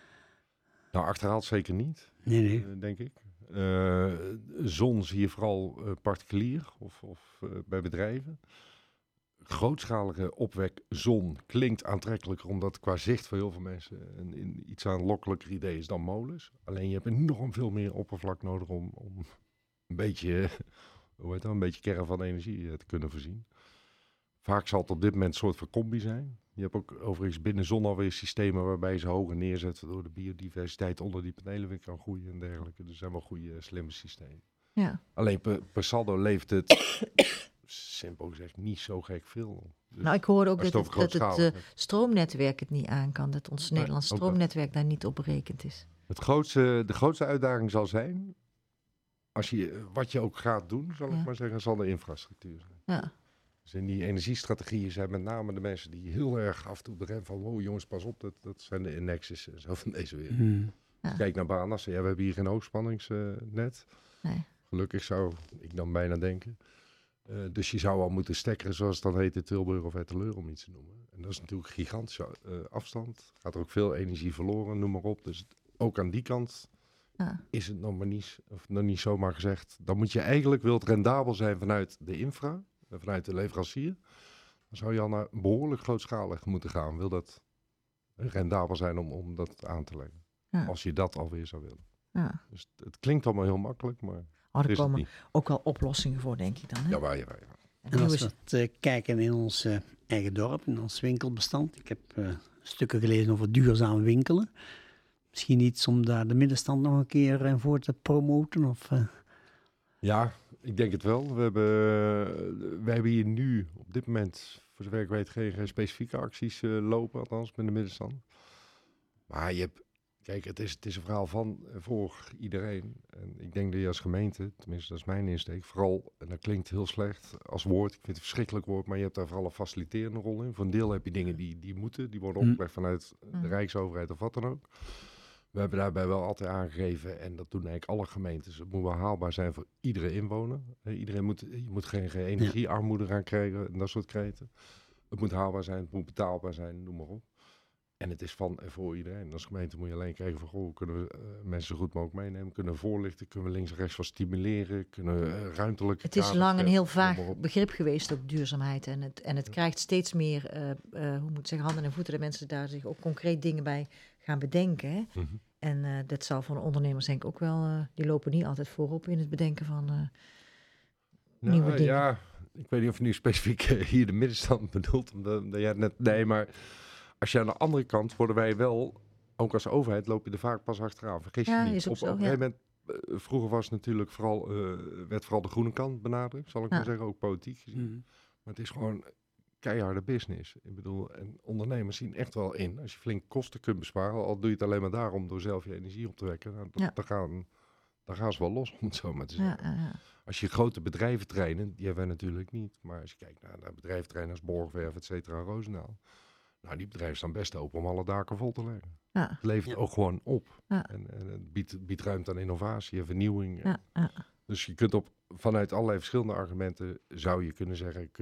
Nou, achterhaald zeker niet, nee, nee. Uh, denk ik. Uh, zon zie je vooral uh, particulier of, of uh, bij bedrijven. Grootschalige opwek zon klinkt aantrekkelijker, omdat qua zicht voor heel veel mensen een, een iets aanlokkelijker idee is dan molens. Alleen je hebt enorm veel meer oppervlak nodig om, om een beetje, hoe heet dat, een beetje kern van energie uh, te kunnen voorzien. Vaak zal het op dit moment een soort van combi zijn. Je hebt ook overigens binnen zon alweer systemen waarbij je ze hoger neerzet, waardoor de biodiversiteit onder die panelen weer kan groeien en dergelijke. Dus er zijn wel goede, slimme systemen. Ja. Alleen per, per saldo levert het, simpel gezegd, niet zo gek veel. Dus nou, ik hoorde ook dat het, dat het uh, hebt. stroomnetwerk het niet aan kan. Dat ons Nederlands nee, stroomnetwerk daar niet op berekend is. Het grootste, de grootste uitdaging zal zijn, als je, wat je ook gaat doen, zal ja. ik maar zeggen, zal de infrastructuur zijn. Ja. Dus in die energiestrategieën zijn met name de mensen die heel erg af en toe berennen van, wow jongens, pas op, dat, dat zijn de Nexus en zo van deze wereld. Hmm. Ja. Kijk naar Banas, ja, we hebben hier geen hoogspanningsnet. Uh, nee. Gelukkig zou ik dan bijna denken. Uh, dus je zou al moeten stekkeren, zoals het dan heet in Tilburg of Etteleur, om iets te noemen. En dat is natuurlijk een gigantische uh, afstand. Gaat er ook veel energie verloren, noem maar op. Dus ook aan die kant ja. is het nog maar niet, of nog niet zomaar gezegd. Dan moet je eigenlijk, wil het rendabel zijn vanuit de infra, vanuit de leverancier, dan zou je al naar behoorlijk grootschalig moeten gaan. Wil dat rendabel zijn om, om dat aan te leggen. Ja. Als je dat alweer zou willen. Ja. Dus het, het klinkt allemaal heel makkelijk, maar oh, er komen ook wel oplossingen voor, denk ik dan. Hè? Ja, waar, ja, waar, ja. En, en als we het, uh, kijken in ons uh, eigen dorp, in ons winkelbestand. Ik heb uh, stukken gelezen over duurzaam winkelen. Misschien iets om daar de middenstand nog een keer uh, voor te promoten? Of, uh... Ja, ik denk het wel. We hebben, uh, we hebben hier nu op dit moment, voor zover ik weet, geen, geen specifieke acties uh, lopen, althans met de middenstand. Maar je hebt, kijk, het is, het is een verhaal van en voor iedereen. En ik denk dat je als gemeente, tenminste dat is mijn insteek, vooral, en dat klinkt heel slecht als woord, ik vind het een verschrikkelijk woord, maar je hebt daar vooral een faciliterende rol in. Voor een deel heb je dingen die, die moeten, die worden opgelegd vanuit de Rijksoverheid of wat dan ook. We hebben daarbij wel altijd aangegeven, en dat doen eigenlijk alle gemeentes, het moet wel haalbaar zijn voor iedere inwoner. Iedereen moet, je moet geen, geen energiearmoede gaan krijgen en dat soort kreten. Het moet haalbaar zijn, het moet betaalbaar zijn, noem maar op. En het is van en voor iedereen. Als gemeente moet je alleen kijken van, goh, kunnen we uh, mensen zo goed mogelijk meenemen? Kunnen we voorlichten? Kunnen we links en rechts wat stimuleren? Kunnen we uh, ruimtelijk... Het is lang een heel vaag begrip geweest, ook duurzaamheid. En het, en het ja. krijgt steeds meer, uh, uh, hoe moet ik zeggen, handen en voeten. Dat mensen daar zich ook concreet dingen bij gaan bedenken. Hè? Mm-hmm. En uh, dat zal van de ondernemers denk ik ook wel... Uh, die lopen niet altijd voorop in het bedenken van uh, nou, nieuwe dingen. Ja, ik weet niet of je nu specifiek uh, hier de middenstand bedoelt. Omdat, omdat jij net... Nee, maar... Als je aan de andere kant worden wij wel, ook als overheid, loop je er vaak pas achteraan. Vergis je ja, niet. Is ook op, zo, op een ja. gegeven moment, uh, vroeger was natuurlijk vooral, uh, werd vooral de groene kant benadrukt, zal ik ja. maar zeggen, ook politiek gezien. Mm. Maar het is gewoon keiharde business. Ik bedoel, en ondernemers zien echt wel in, als je flink kosten kunt besparen, al doe je het alleen maar daarom door zelf je energie op te wekken, nou, dat, ja. dan, gaan, dan gaan ze wel los, om het zo maar te zeggen. Ja, ja, ja. Als je grote bedrijven trainen, die hebben wij natuurlijk niet, maar als je kijkt naar, naar bedrijven als Borgwerf, et cetera, Roosendaal. Nou, die bedrijven staan best open om alle daken vol te leggen. Ja. Het levert ja. ook gewoon op. Ja. En, en het biedt, biedt ruimte aan innovatie en vernieuwing. Ja. Ja. Dus je kunt op, vanuit allerlei verschillende argumenten, zou je kunnen zeggen, kun je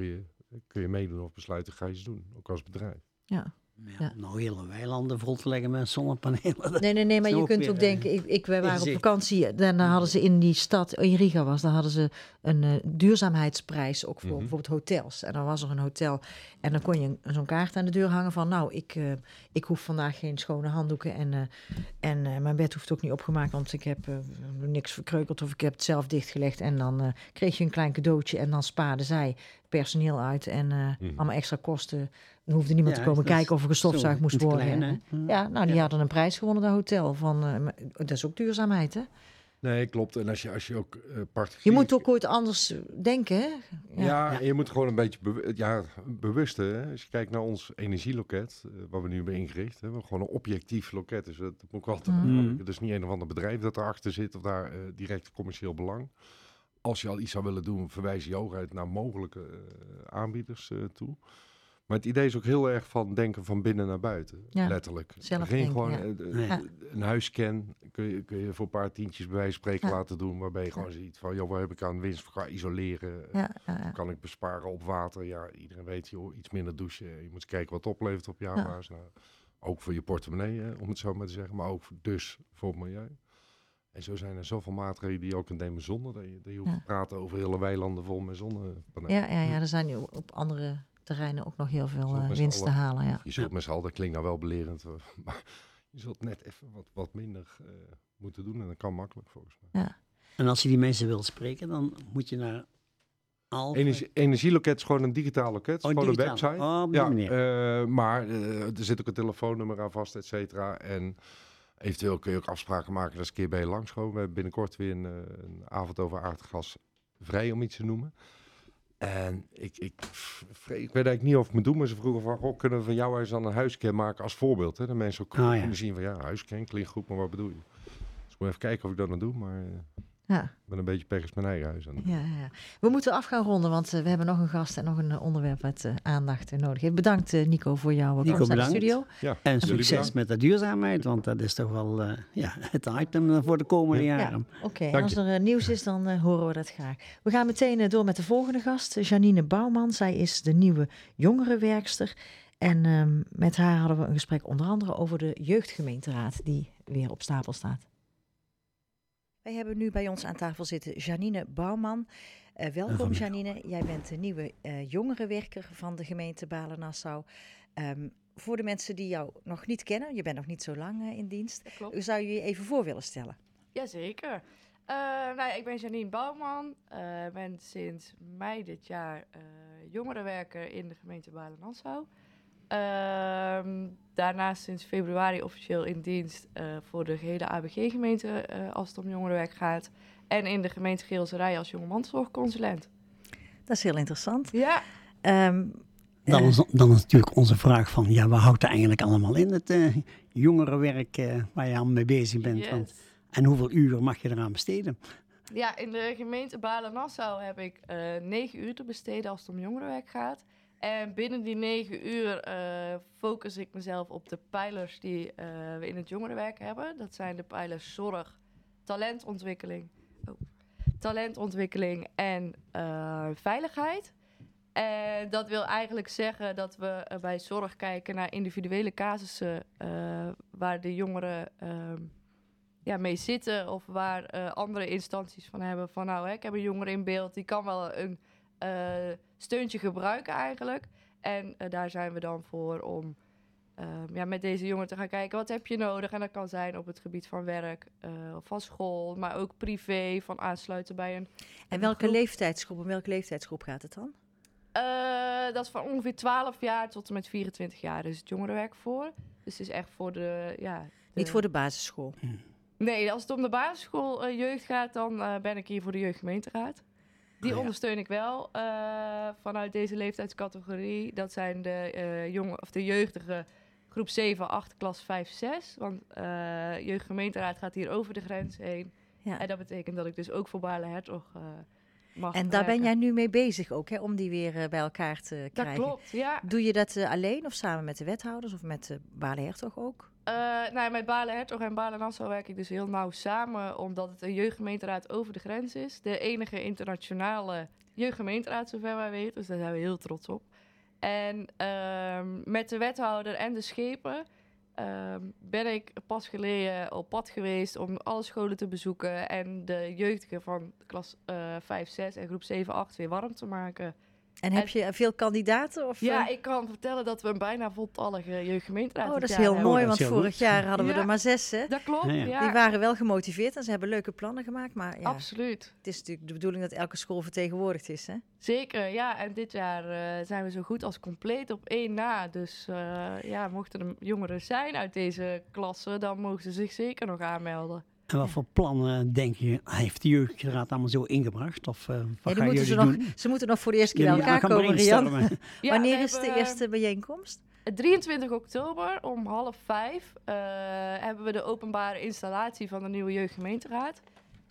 kun je meedoen of besluiten, ga je eens doen. Ook als bedrijf. Ja. Ja, Ja. om nou hele weilanden vol te leggen met zonnepanelen. dat Nee, nee, nee, maar is je ook kunt weer, ook eh, denken, ik, ik, wij waren op inzicht. vakantie en dan hadden ze in die stad, in Riga was, daar hadden ze een eh, duurzaamheidsprijs ook voor Mhm. bijvoorbeeld hotels. En dan was er een hotel en dan kon je een- zo'n kaart aan de deur hangen van, nou, ik, eh, ik hoef vandaag geen schone handdoeken en, eh, en eh, mijn bed hoeft ook niet opgemaakt, want ik heb eh, niks verkreukeld of ik heb het zelf dichtgelegd. En dan eh, kreeg je een klein cadeautje en dan spaarden zij personeel uit en eh, Mhm. allemaal extra kosten. Dan hoefde niemand Ja, te komen dat is kijken of er gestofzuigd zo moest in het worden. klein, En, hè? eh, ja, nou, die Ja. hadden een prijs gewonnen, dat hotel. Van, eh, maar dat is ook duurzaamheid, hè? Nee, klopt. En als je, als je ook uh, particulier... Je moet ook ooit anders eh, denken, hè? Ja, Ja. en je moet gewoon een beetje bewu- ja, bewust, hè. Als je kijkt naar ons energieloket, uh, waar we nu hebben ingericht, hebben we gewoon een objectief loket. Dus dat moet ik altijd Mhm. benadrukken. Het is niet een of ander bedrijf dat erachter zit of daar uh, direct commercieel belang. Als je al iets zou willen doen, verwijs je oog uit naar mogelijke uh, aanbieders uh, toe. Maar het idee is ook heel erg van denken van binnen naar buiten, Ja, letterlijk. zelf Geen denken, gewoon ja. uh, Nee. Ja. een huisscan kun je, kun je voor een paar tientjes bij wijze van spreken Ja. laten doen, waarbij je gewoon ziet van, joh, waar heb ik aan winst qua isoleren? Ja, ja, ja. Kan ik besparen op water? Ja, iedereen weet, joh, iets minder douchen. Je moet eens kijken wat het oplevert op jaarbasis. Nou, ook voor je portemonnee, hè, om het zo maar te zeggen, maar ook dus voor het milieu. En zo zijn er zoveel maatregelen die je ook kunt nemen zonder dat je, dat je hoeft Ja. te praten over hele weilanden vol met zonnepanelen. Ja, ja, ja, er zijn nu op andere terreinen ook nog heel veel Zo eh, met z'n winst te allen. halen, ja. Je zult met z'n allen, dat klinkt nou wel belerend, eh, maar je zult net even wat, wat minder uh, moeten doen en dat kan makkelijk volgens mij. En als je die mensen wilt spreken, dan moet je naar Alphen. Energie, energieloket is gewoon een digitaal loket, het is Oh, gewoon digitaal. een website. Oh, op die ja, manier. eh, maar uh, er zit ook een telefoonnummer aan vast, et cetera. En eventueel kun je ook afspraken maken dat eens een keer bij je langskomen. We hebben binnenkort weer een, uh, een avond over aardgas vrij, om iets te noemen. En ik, ik, ik weet eigenlijk niet of ik het moet doen, maar ze vroegen van, goh, kunnen we van jou eens dan een huiscan maken als voorbeeld? Hè? Dat mensen ook Oh, ja. kunnen zien van, ja, huiscan klinkt goed, maar wat bedoel je? Dus ik moet even kijken of ik dat dan doe, maar uh, Ja, ik ben een beetje pech mijn eigen huis aan het doen. ja, ja. We moeten af gaan ronden, want uh, we hebben nog een gast en nog een uh, onderwerp wat uh, aandacht uh, nodig heeft. Bedankt uh, Nico voor jouw Nico, komst naar de bedankt. studio. Ja, En jullie succes bedankt. met de duurzaamheid, want dat is toch wel uh, ja, het item voor de komende Ja. jaren. Ja, oké. Dank En als je. er uh, nieuws is, dan uh, horen we dat graag. We gaan meteen uh, door met de volgende gast, uh, Janine Bouwman. Zij is de nieuwe jongerenwerkster. En um, met haar hadden we een gesprek onder andere over de jeugdgemeenteraad die weer op stapel staat. Wij hebben nu bij ons aan tafel zitten Janine Bouwman. Uh, welkom Goedemiddag. Janine, jij bent de nieuwe uh, jongerenwerker van de gemeente Balen-Nassau. Um, voor de mensen die jou nog niet kennen, je bent nog niet zo lang uh, in dienst. Dat klopt. Zou je je even voor willen stellen? Jazeker. Uh, nou ja, ik ben Janine Bouwman. Ik uh, ben sinds mei dit jaar uh, jongerenwerker in de gemeente Balen-Nassau. Uh, daarnaast sinds februari officieel in dienst uh, voor de gehele A B G-gemeente uh, als het om jongerenwerk gaat. En in de gemeente Geelserij als jongemanszorgconsulent. Dat is heel interessant. Ja. Um, Dan uh, is, dan is natuurlijk onze vraag van, ja, wat houdt er eigenlijk allemaal in het uh, jongerenwerk uh, waar je aan mee bezig bent? Yes. Want, en hoeveel uren mag je eraan besteden? Ja, in de gemeente Balen-Nassau heb ik uh, negen uur te besteden als het om jongerenwerk gaat. En binnen die negen uur uh, focus ik mezelf op de pijlers die uh, we in het jongerenwerk hebben. Dat zijn de pijlers zorg, talentontwikkeling, oh, talentontwikkeling en uh, veiligheid. En dat wil eigenlijk zeggen dat we uh, bij zorg kijken naar individuele casussen uh, waar de jongeren uh, ja, mee zitten. Of waar uh, andere instanties van hebben van nou, hè, ik heb een jongere in beeld, die kan wel een uh, steuntje gebruiken eigenlijk. En uh, daar zijn we dan voor om uh, ja, met deze jongeren te gaan kijken, wat heb je nodig? En dat kan zijn op het gebied van werk, uh, van school, maar ook privé, van aansluiten bij een... en welke groep. leeftijdsgroep, om welke leeftijdsgroep gaat het dan? Uh, dat is van ongeveer twaalf jaar tot en met vierentwintig jaar is het jongerenwerk voor. Dus het is echt voor de... Ja, de... Niet voor de basisschool. Nee, als het om de basisschool uh, jeugd gaat, dan uh, ben ik hier voor de jeugdgemeenteraad. Die Oh, ja. ondersteun ik wel uh, vanuit deze leeftijdscategorie. Dat zijn de, uh, jonge, of de jeugdige groep zeven, acht, klas vijf, zes. Want uh, jeugdgemeenteraad gaat hier over de grens heen. Ja. En dat betekent dat ik dus ook voor Baarle-Hertog uh, mag En daar ben werken. jij nu mee bezig ook, hè, om die weer uh, bij elkaar te Dat krijgen. klopt, ja. Doe je dat uh, alleen of samen met de wethouders of met uh, Baarle-Hertog ook? Uh, Uh, nou ja, met Baarle-Hertog en Baarle-Nassau werk ik dus heel nauw samen, omdat het een jeugdgemeenteraad over de grens is. De enige internationale jeugdgemeenteraad, zover wij weten. Dus daar zijn we heel trots op. En uh, met de wethouder en de schepen uh, ben ik pas geleden op pad geweest om alle scholen te bezoeken en de jeugdigen van klas uh, vijf, zes en groep zeven, acht weer warm te maken. En heb je veel kandidaten? Of, Ja, uh? ik kan vertellen dat we een bijna voltallige jeugdgemeenteraad Oh, dat is dit jaar heel hebben. mooi, Oh, dat want is heel vorig goed. jaar hadden we Ja. er maar zes, hè? Dat klopt, Ja, ja. ja. Die waren wel gemotiveerd en ze hebben leuke plannen gemaakt. Maar ja, Absoluut. het is natuurlijk de bedoeling dat elke school vertegenwoordigd is, hè? Zeker, ja. En dit jaar uh, zijn we zo goed als compleet op één na. Dus uh, ja, mochten er jongeren zijn uit deze klasse, dan mogen ze zich zeker nog aanmelden. En wat voor plannen, denk je, heeft de jeugdraad allemaal zo ingebracht? Of uh, wat Ja, gaan die moeten jullie ze, nog, doen? ze moeten nog voor de eerste keer bij Jullie elkaar gaan komen, Rian. brainstormen. Ja, Wanneer we is de hebben, eerste bijeenkomst? drieëntwintig oktober om half vijf uh, hebben we de openbare installatie van de nieuwe jeugdgemeenteraad.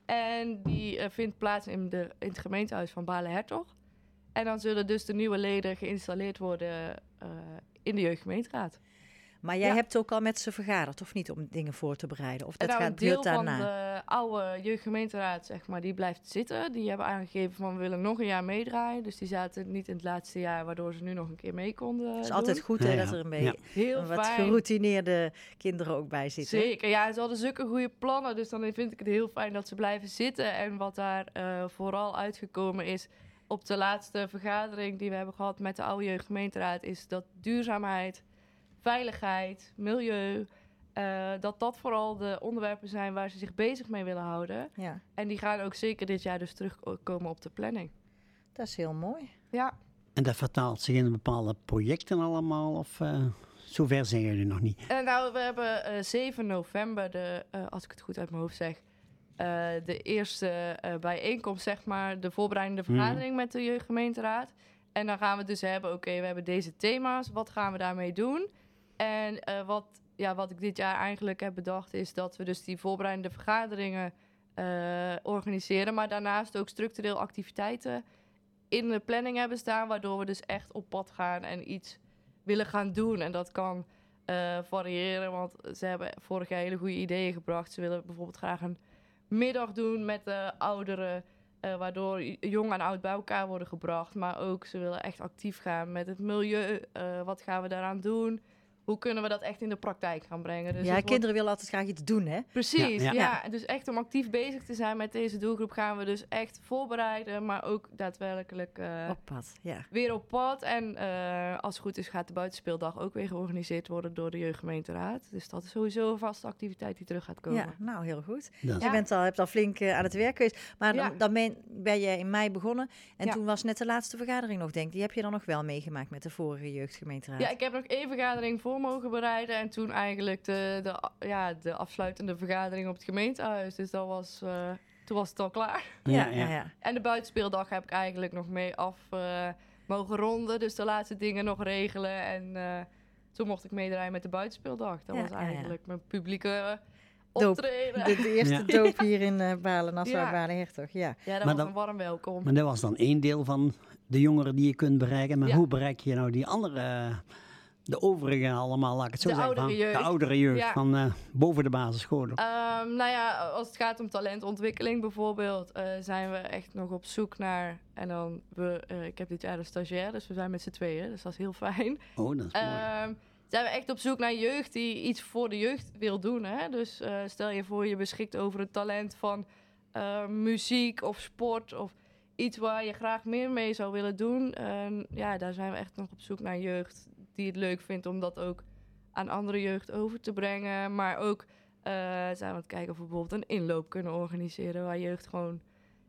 En die uh, vindt plaats in, de, in het gemeentehuis van Baarle-Hertog. En dan zullen dus de nieuwe leden geïnstalleerd worden uh, in de jeugdgemeenteraad. Maar jij Ja. hebt ook al met ze vergaderd, of niet, om dingen voor te bereiden? Of dat en nou, een gaat deel heel van daarna? de oude jeugdgemeenteraad, zeg maar, die blijft zitten. Die hebben aangegeven van we willen nog een jaar meedraaien. Dus die zaten niet in het laatste jaar, waardoor ze nu nog een keer mee konden Het is doen. altijd goed hè, Ja, dat ja. er een beetje Ja. Heel wat fijn. geroutineerde kinderen ook bij zitten. Zeker, ja, ze hadden zulke goede plannen. Dus dan vind ik het heel fijn dat ze blijven zitten. En wat daar uh, vooral uitgekomen is op de laatste vergadering die we hebben gehad met de oude jeugdgemeenteraad, is dat duurzaamheid, veiligheid, milieu, uh, dat dat vooral de onderwerpen zijn waar ze zich bezig mee willen houden. Ja, En die gaan ook zeker dit jaar dus terugkomen op de planning. dat is heel mooi. Ja, En dat vertaalt zich in bepaalde projecten allemaal? Of uh, zover zijn jullie nog niet? en nou, we hebben uh, zeven november, de, uh, als ik het goed uit mijn hoofd zeg, uh, de eerste uh, bijeenkomst, zeg maar, de voorbereidende vergadering met de jeugdgemeenteraad. En dan gaan we dus hebben, oké, okay, we hebben deze thema's, wat gaan we daarmee doen? En uh, wat, ja, wat ik dit jaar eigenlijk heb bedacht is dat we dus die voorbereidende vergaderingen uh, organiseren, maar daarnaast ook structureel activiteiten in de planning hebben staan, waardoor we dus echt op pad gaan en iets willen gaan doen. En dat kan uh, variëren, want ze hebben vorig jaar hele goede ideeën gebracht. Ze willen bijvoorbeeld graag een middag doen met de ouderen, uh, waardoor jong en oud bij elkaar worden gebracht. Maar ook, ze willen echt actief gaan met het milieu. Uh, wat gaan we daaraan doen? Hoe kunnen we dat echt in de praktijk gaan brengen? Dus ja, het kinderen wordt... willen altijd graag iets doen, hè? Precies, Ja, ja, ja. ja. Dus echt om actief bezig te zijn met deze doelgroep gaan we dus echt voorbereiden, maar ook daadwerkelijk uh, Op pad, ja. weer op pad. En uh, als het goed is gaat de buitenspeeldag ook weer georganiseerd worden door de jeugdgemeenteraad. Dus dat is sowieso een vaste activiteit die terug gaat komen. Ja, nou, heel goed. Dat is- Je bent al, hebt al flink uh, aan het werk geweest. Maar Ja. dan, dan ben, ben je in mei begonnen. En Ja. toen was net de laatste vergadering nog, denk ik. Die heb je dan nog wel meegemaakt met de vorige jeugdgemeenteraad. Ja, ik heb nog één vergadering voor mogen bereiden. En toen eigenlijk de, de, ja, de afsluitende vergadering op het gemeentehuis. Dus dat was, uh, toen was het al klaar. ja, ja, ja. En de buitenspeeldag heb ik eigenlijk nog mee af uh, mogen ronden. Dus de laatste dingen nog regelen. En uh, toen mocht ik meedraaien met de buitenspeeldag. Dat Ja, was ja, ja. eigenlijk mijn publieke uh, Doop. optreden. De, de eerste Ja. doop hier in uh, Balen, Nassau, Ja. Baarle-Hertog. Ja. Ja, dat Maar was dan- een warm welkom. Maar dat was dan één deel van de jongeren die je kunt bereiken. Maar Ja. hoe bereik je nou die andere, de overige allemaal, laat ik het zo De zeggen. oudere van, jeugd. De oudere jeugd Ja. van uh, boven de basisscholen. Um, nou ja, als het gaat om talentontwikkeling bijvoorbeeld, uh, zijn we echt nog op zoek naar. En dan, we, uh, ik heb dit jaar een stagiair, dus we zijn met z'n tweeën, dus dat is heel fijn. Oh, dat is mooi. Um, zijn we echt op zoek naar jeugd die iets voor de jeugd wil doen. Hè? Dus uh, stel je voor, je beschikt over het talent van uh, muziek of sport of iets waar je graag meer mee zou willen doen. Uh, ja, daar zijn we echt nog op zoek naar jeugd die het leuk vindt om dat ook aan andere jeugd over te brengen. Maar ook uh, zijn we aan het kijken of we bijvoorbeeld een inloop kunnen organiseren waar jeugd gewoon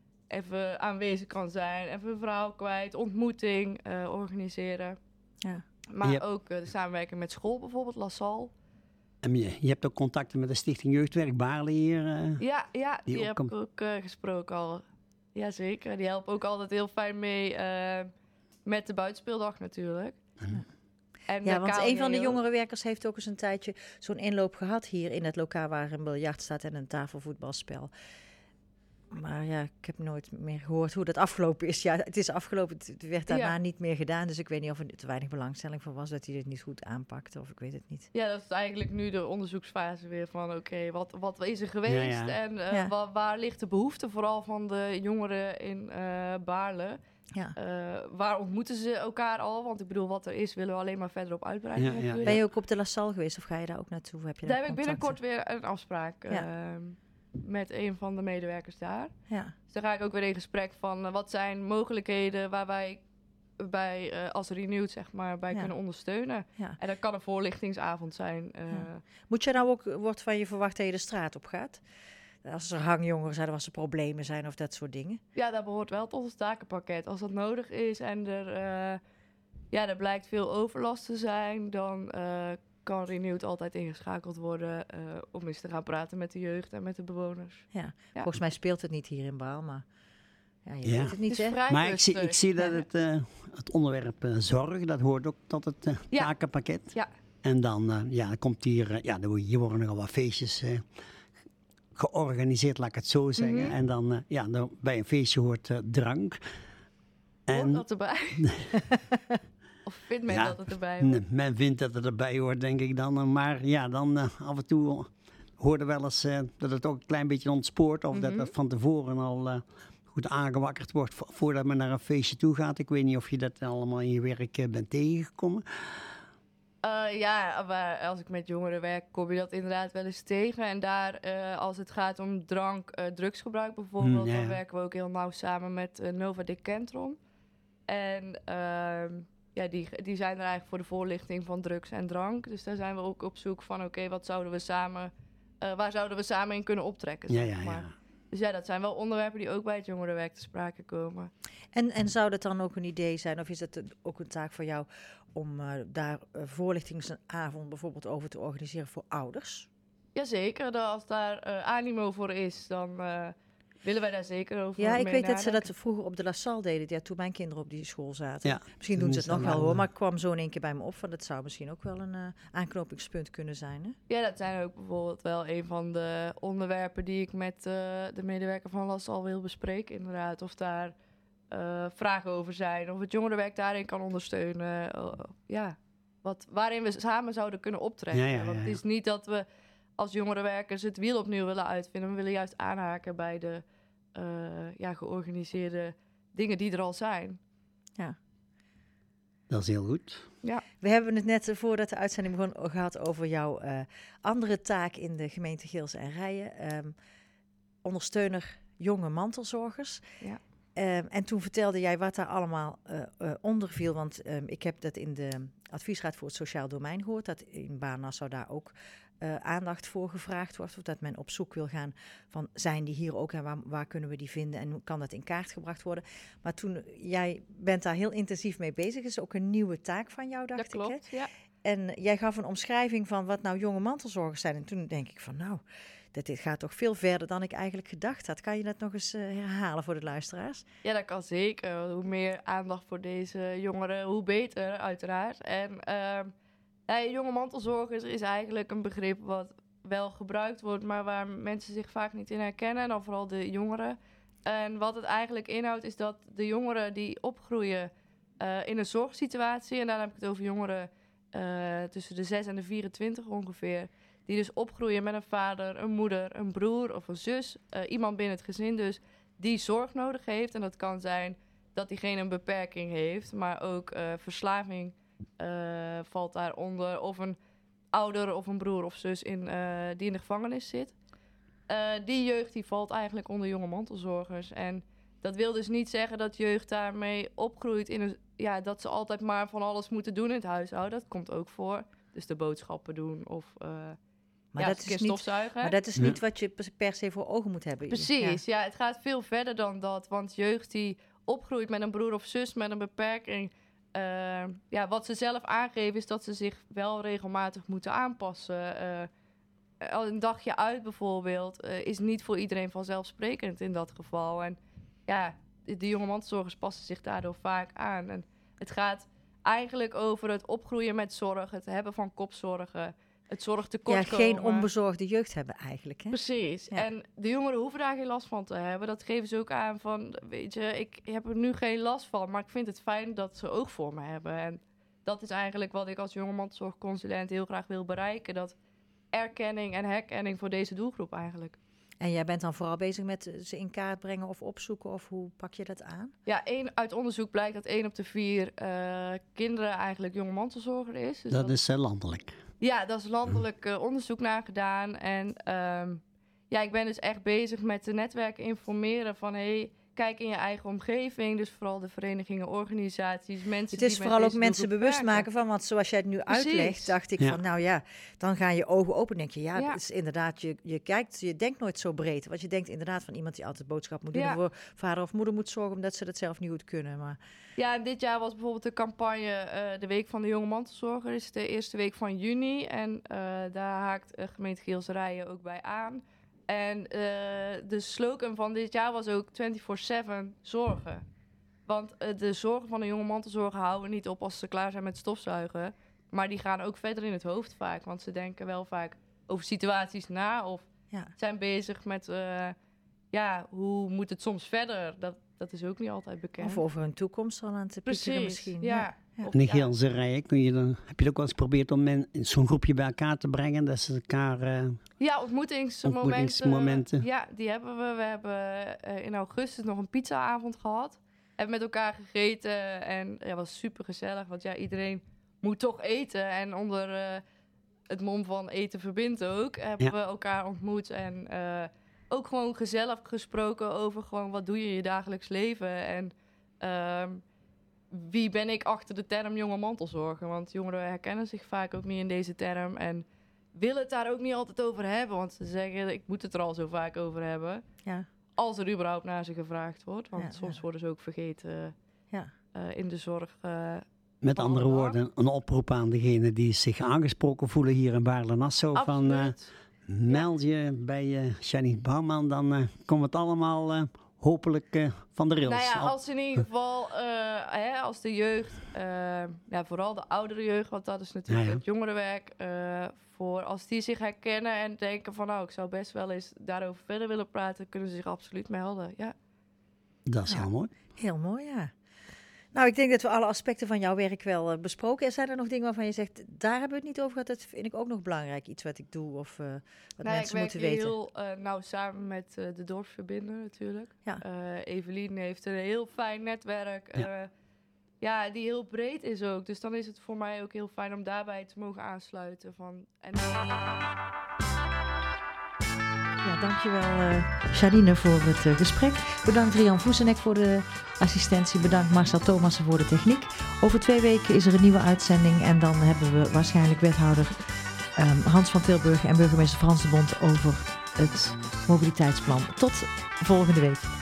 even aanwezig kan zijn, even een verhaal kwijt, ontmoeting uh, organiseren. Ja. Maar Je- ook uh, de samenwerking met school, bijvoorbeeld La Salle. En je, je hebt ook contacten met de Stichting Jeugdwerk Baarle hier. uh, Ja, ja Die die, ook heb ik een- ook uh, gesproken al. Jazeker, die helpen ook altijd heel fijn mee uh, met de buitenspeeldag natuurlijk. En Ja, de want K L een van de ook. jongerenwerkers heeft ook eens een tijdje zo'n inloop gehad hier in het lokaal waar een biljart staat en een tafelvoetbalspel. Maar ja, ik heb nooit meer gehoord hoe dat afgelopen is. Ja, het is afgelopen. Het werd daarna Ja. niet meer gedaan. Dus ik weet niet of er te weinig belangstelling voor was dat hij dit niet goed aanpakte. Of ik weet het niet. Ja, dat is eigenlijk nu de onderzoeksfase weer van oké, wat, wat is er geweest Ja, ja. en eh, Ja. wa- waar ligt de behoefte vooral van de jongeren in eh Baarle? Ja. Eh, waar ontmoeten ze elkaar al? Want ik bedoel, wat er is, willen we alleen maar verder op uitbreiden. Ja, ja. natuurlijk. Ben je ook op de La Salle geweest of ga je daar ook naartoe? Heb je Daar heb ik contacten? binnenkort weer een afspraak Ja. ehm, met een van de medewerkers daar. Ja, Dus dan ga ik ook weer in gesprek van eh, wat zijn mogelijkheden waar wij bij eh, als Renewed zeg maar bij Ja. kunnen ondersteunen. ja. En dat kan een voorlichtingsavond zijn. eh, Ja. Moet je nou ook, wordt van je verwacht dat je de straat op gaat? Als er hangjongeren zijn of als er problemen zijn of dat soort dingen? Ja, dat behoort wel tot ons takenpakket. Als dat nodig is en er, eh, ja, er blijkt veel overlast te zijn, dan eh, kan Renewed altijd ingeschakeld worden eh, om eens te gaan praten met de jeugd en met de bewoners. Ja. Volgens mij speelt het niet hier in Baal, maar ja, je Ja. weet het niet, Het is hè? vrij Maar ik zie, rustig. ik zie dat Ja. het, eh, het onderwerp eh, zorg, dat hoort ook tot het eh, Ja. takenpakket. Ja. En dan, eh, ja, dan komt hier, eh, ja, dan wo- hier worden nogal wat feestjes eh, georganiseerd, laat ik het zo zeggen. Mhm. En dan, eh, ja, dan, bij een feestje hoort eh, drank. Hoort dat erbij? Of vindt men Ja, dat het erbij hoort? nee, men vindt dat het erbij hoort, denk ik dan. eh, Maar ja, dan eh, af en toe hoorde wel eens eh, dat het ook een klein beetje ontspoort. Of dat Mhm. het van tevoren al eh, goed aangewakkerd wordt vo- voordat men naar een feestje toe gaat. Ik weet niet of je dat allemaal in je werk eh, bent tegengekomen. Eh, ja, maar als ik met jongeren werk, kom je dat inderdaad wel eens tegen. En daar, eh, als het gaat om drank, eh, drugsgebruik bijvoorbeeld, Hmm, ja, dan ja. werken we ook heel nauw samen met eh, Nova Decentron. En ehm, ja, die, die zijn er eigenlijk voor de voorlichting van drugs en drank. Dus daar zijn we ook op zoek van, oké, wat zouden we samen, eh, waar zouden we samen in kunnen optrekken? Ja, zeg ja, maar. ja. Dus ja, dat zijn wel onderwerpen die ook bij het jongerenwerk te sprake komen. En, en zou dat dan ook een idee zijn, of is het een- ook een taak voor jou om eh, daar uh, voorlichtingsavond bijvoorbeeld over te organiseren voor ouders? Jazeker, dat als daar eh, animo voor is, dan eh, willen wij daar zeker over Ja, ik mee weet dat ze nadenken. dat vroeger op de La Salle deden, ja, toen mijn kinderen op die school zaten. Ja, Misschien toen doen ze is het nog dat wel wel, hoor, eh, maar het kwam zo in één keer bij me op, van dat zou misschien ook wel een uh, aanknopingspunt kunnen zijn. Hè? Ja, dat zijn ook bijvoorbeeld wel een van de onderwerpen die ik met eh, de medewerker van Las al wil bespreken. Inderdaad, of daar eh, vragen over zijn, of het jongerenwerk daarin kan ondersteunen. Eh, ja, wat, waarin we samen zouden kunnen optrekken. Ja, ja, ja, Want het ja. is niet dat we als jongerenwerkers het wiel opnieuw willen uitvinden. We willen juist aanhaken bij de eh, ja, georganiseerde dingen die er al zijn. Dat is heel goed. We hebben het net eh, voordat de uitzending begon gehad over jouw uh, andere taak in de gemeente Geelse en Rijen. Um, ondersteuner jonge mantelzorgers. Ja. Um, en toen vertelde jij wat daar allemaal uh, uh, onder viel. Want um, ik heb dat in de adviesraad voor het sociaal domein gehoord. Dat in Baarn-Nassau daar ook uh, aandacht voor gevraagd wordt. Of dat men op zoek wil gaan van zijn die hier ook en waar, waar kunnen we die vinden. En hoe kan dat in kaart gebracht worden. Maar toen, jij bent daar heel intensief mee bezig. Dat is ook een nieuwe taak van jou, dacht Dat klopt, ik. Hè? ja. En jij gaf een omschrijving van wat nou jonge mantelzorgers zijn. En toen denk ik van nou, dat dit gaat toch veel verder dan ik eigenlijk gedacht had. Kan je dat nog eens uh, herhalen voor de luisteraars? Ja, dat kan zeker. Hoe meer aandacht voor deze jongeren, hoe beter, uiteraard. En uh, ja, jonge mantelzorgers is eigenlijk een begrip wat wel gebruikt wordt, maar waar mensen zich vaak niet in herkennen. En dan vooral de jongeren. En wat het eigenlijk inhoudt is dat de jongeren die opgroeien uh, in een zorgsituatie, en daar heb ik het over jongeren uh, tussen de zes en de vierentwintig ongeveer, die dus opgroeien met een vader, een moeder, een broer of een zus. Uh, iemand binnen het gezin dus die zorg nodig heeft. En dat kan zijn dat diegene een beperking heeft. Maar ook uh, verslaving uh, valt daaronder. Of een ouder of een broer of zus in, uh, die in de gevangenis zit. Uh, die jeugd die valt eigenlijk onder jonge mantelzorgers. En dat wil dus niet zeggen dat jeugd daarmee opgroeit in een, ja, dat ze altijd maar van alles moeten doen in het huishouden. Dat komt ook voor. Dus de boodschappen doen of uh, maar ja, dat is niet, stofzuigen. Maar dat is Ja. niet wat je per se voor ogen moet hebben. Precies, ja. ja, het gaat veel verder dan dat. Want jeugd die opgroeit met een broer of zus met een beperking. Uh, ja, wat ze zelf aangeven is dat ze zich wel regelmatig moeten aanpassen. Uh, een dagje uit bijvoorbeeld uh, is niet voor iedereen vanzelfsprekend in dat geval. En ja, de, de jonge mantelzorgers passen zich daardoor vaak aan. En het gaat eigenlijk over het opgroeien met zorg, het hebben van kopzorgen. het zorgtekort Ja, geen komen. onbezorgde jeugd hebben eigenlijk. Hè? Precies. Ja. En de jongeren hoeven daar geen last van te hebben. Dat geven ze ook aan van, weet je, ik heb er nu geen last van, maar ik vind het fijn dat ze oog voor me hebben. En dat is eigenlijk wat ik als jonge mantelzorgconsulent heel graag wil bereiken. Dat erkenning en herkenning voor deze doelgroep eigenlijk. En jij bent dan vooral bezig met ze in kaart brengen of opzoeken, of hoe pak je dat aan? Ja, één, uit onderzoek blijkt dat één op de vier uh, kinderen eigenlijk jonge mantelzorger is. Dus dat, dat is uh, landelijk. Ja, dat is landelijk uh, onderzoek naar gedaan. En um, ja, ik ben dus echt bezig met de netwerken informeren van... Hey, kijk in je eigen omgeving, dus vooral de verenigingen, organisaties, mensen. Het is die vooral met ook mensen bewust werken. maken van, want zoals jij het nu Precies. uitlegt, dacht ik Ja. van, nou ja, dan gaan je ogen open en denk je, ja, Ja. het is inderdaad, je, je kijkt, je denkt nooit zo breed. Want je denkt inderdaad van iemand die altijd boodschap moet doen, Ja. of voor vader of moeder moet zorgen, omdat ze dat zelf niet goed kunnen. Maar Ja, en dit jaar was bijvoorbeeld de campagne uh, de Week van de Jonge Mantelzorger. is de eerste week van juni. En uh, daar haakt uh, gemeente Geelsrijen ook bij aan. En uh, de slogan van dit jaar was ook vierentwintig zeven zorgen. Want uh, de zorgen van de jonge mantelzorger houden niet op als ze klaar zijn met stofzuigen. Maar die gaan ook verder in het hoofd vaak. Want ze denken wel vaak over situaties na. Of ja. zijn bezig met, uh, ja, hoe moet het soms verder? Dat, dat is ook niet altijd bekend. Of over hun toekomst al aan te piekeren Precies, misschien. ja. Ja. Ja. Of, En de ja. Geelse rijen, kun je dan, heb je het ook wel eens geprobeerd om men, zo'n groepje bij elkaar te brengen? Dat ze elkaar... Uh, Ja, ontmoetingsmomenten. ontmoetingsmomenten. Ja, die hebben we. We hebben uh, in augustus nog een pizzaavond gehad. Hebben met elkaar gegeten. En ja, was super gezellig. Want ja, iedereen moet toch eten. En onder uh, het mom van eten verbindt ook. Hebben Ja. we elkaar ontmoet. En uh, ook gewoon gezellig gesproken over gewoon wat doe je in je dagelijks leven. En uh, wie ben ik achter de term jonge mantelzorger? Want jongeren herkennen zich vaak ook niet in deze term. En willen het daar ook niet altijd over hebben. Want ze zeggen, ik moet het er al zo vaak over hebben. Ja. Als er überhaupt naar ze gevraagd wordt. Want Ja, soms ja. worden ze ook vergeten Ja. uh, in de zorg. Uh, met andere allemaal. woorden, een oproep aan degenen die zich aangesproken voelen hier in Baarle-Nassau. Van uh, Absoluut. meld je bij uh, Janine Bouwman, dan uh, komt het allemaal uh, hopelijk uh, van de rails. Nou ja, Al- als in ieder geval, uh, hè, als de jeugd, uh, ja, vooral de oudere jeugd, want dat is natuurlijk Ja, ja. het jongerenwerk, uh, voor als die zich herkennen en denken van nou, ik zou best wel eens daarover verder willen praten, kunnen ze zich absoluut melden. Ja. Dat is Ja. heel mooi. Heel mooi, ja. Nou, ik denk dat we alle aspecten van jouw werk wel uh, besproken. En zijn er nog dingen waarvan je zegt, daar hebben we het niet over gehad, dat vind ik ook nog belangrijk, iets wat ik doe of uh, wat Nou, mensen ik moeten werk weten? heel uh, nauw samen met uh, de dorpsverbinder natuurlijk. Ja. Uh, Evelien heeft een heel fijn netwerk, Ja. uh, ja, die heel breed is ook. Dus dan is het voor mij ook heel fijn om daarbij te mogen aansluiten. Van, en Ja, dankjewel uh, Janine voor het uh, gesprek. Bedankt Rian Voesenek voor de assistentie. Bedankt Marcel Thomassen voor de techniek. Over twee weken is er een nieuwe uitzending. En dan hebben we waarschijnlijk wethouder um, Hans van Tilburg en burgemeester Frans de Bond over het mobiliteitsplan. Tot volgende week.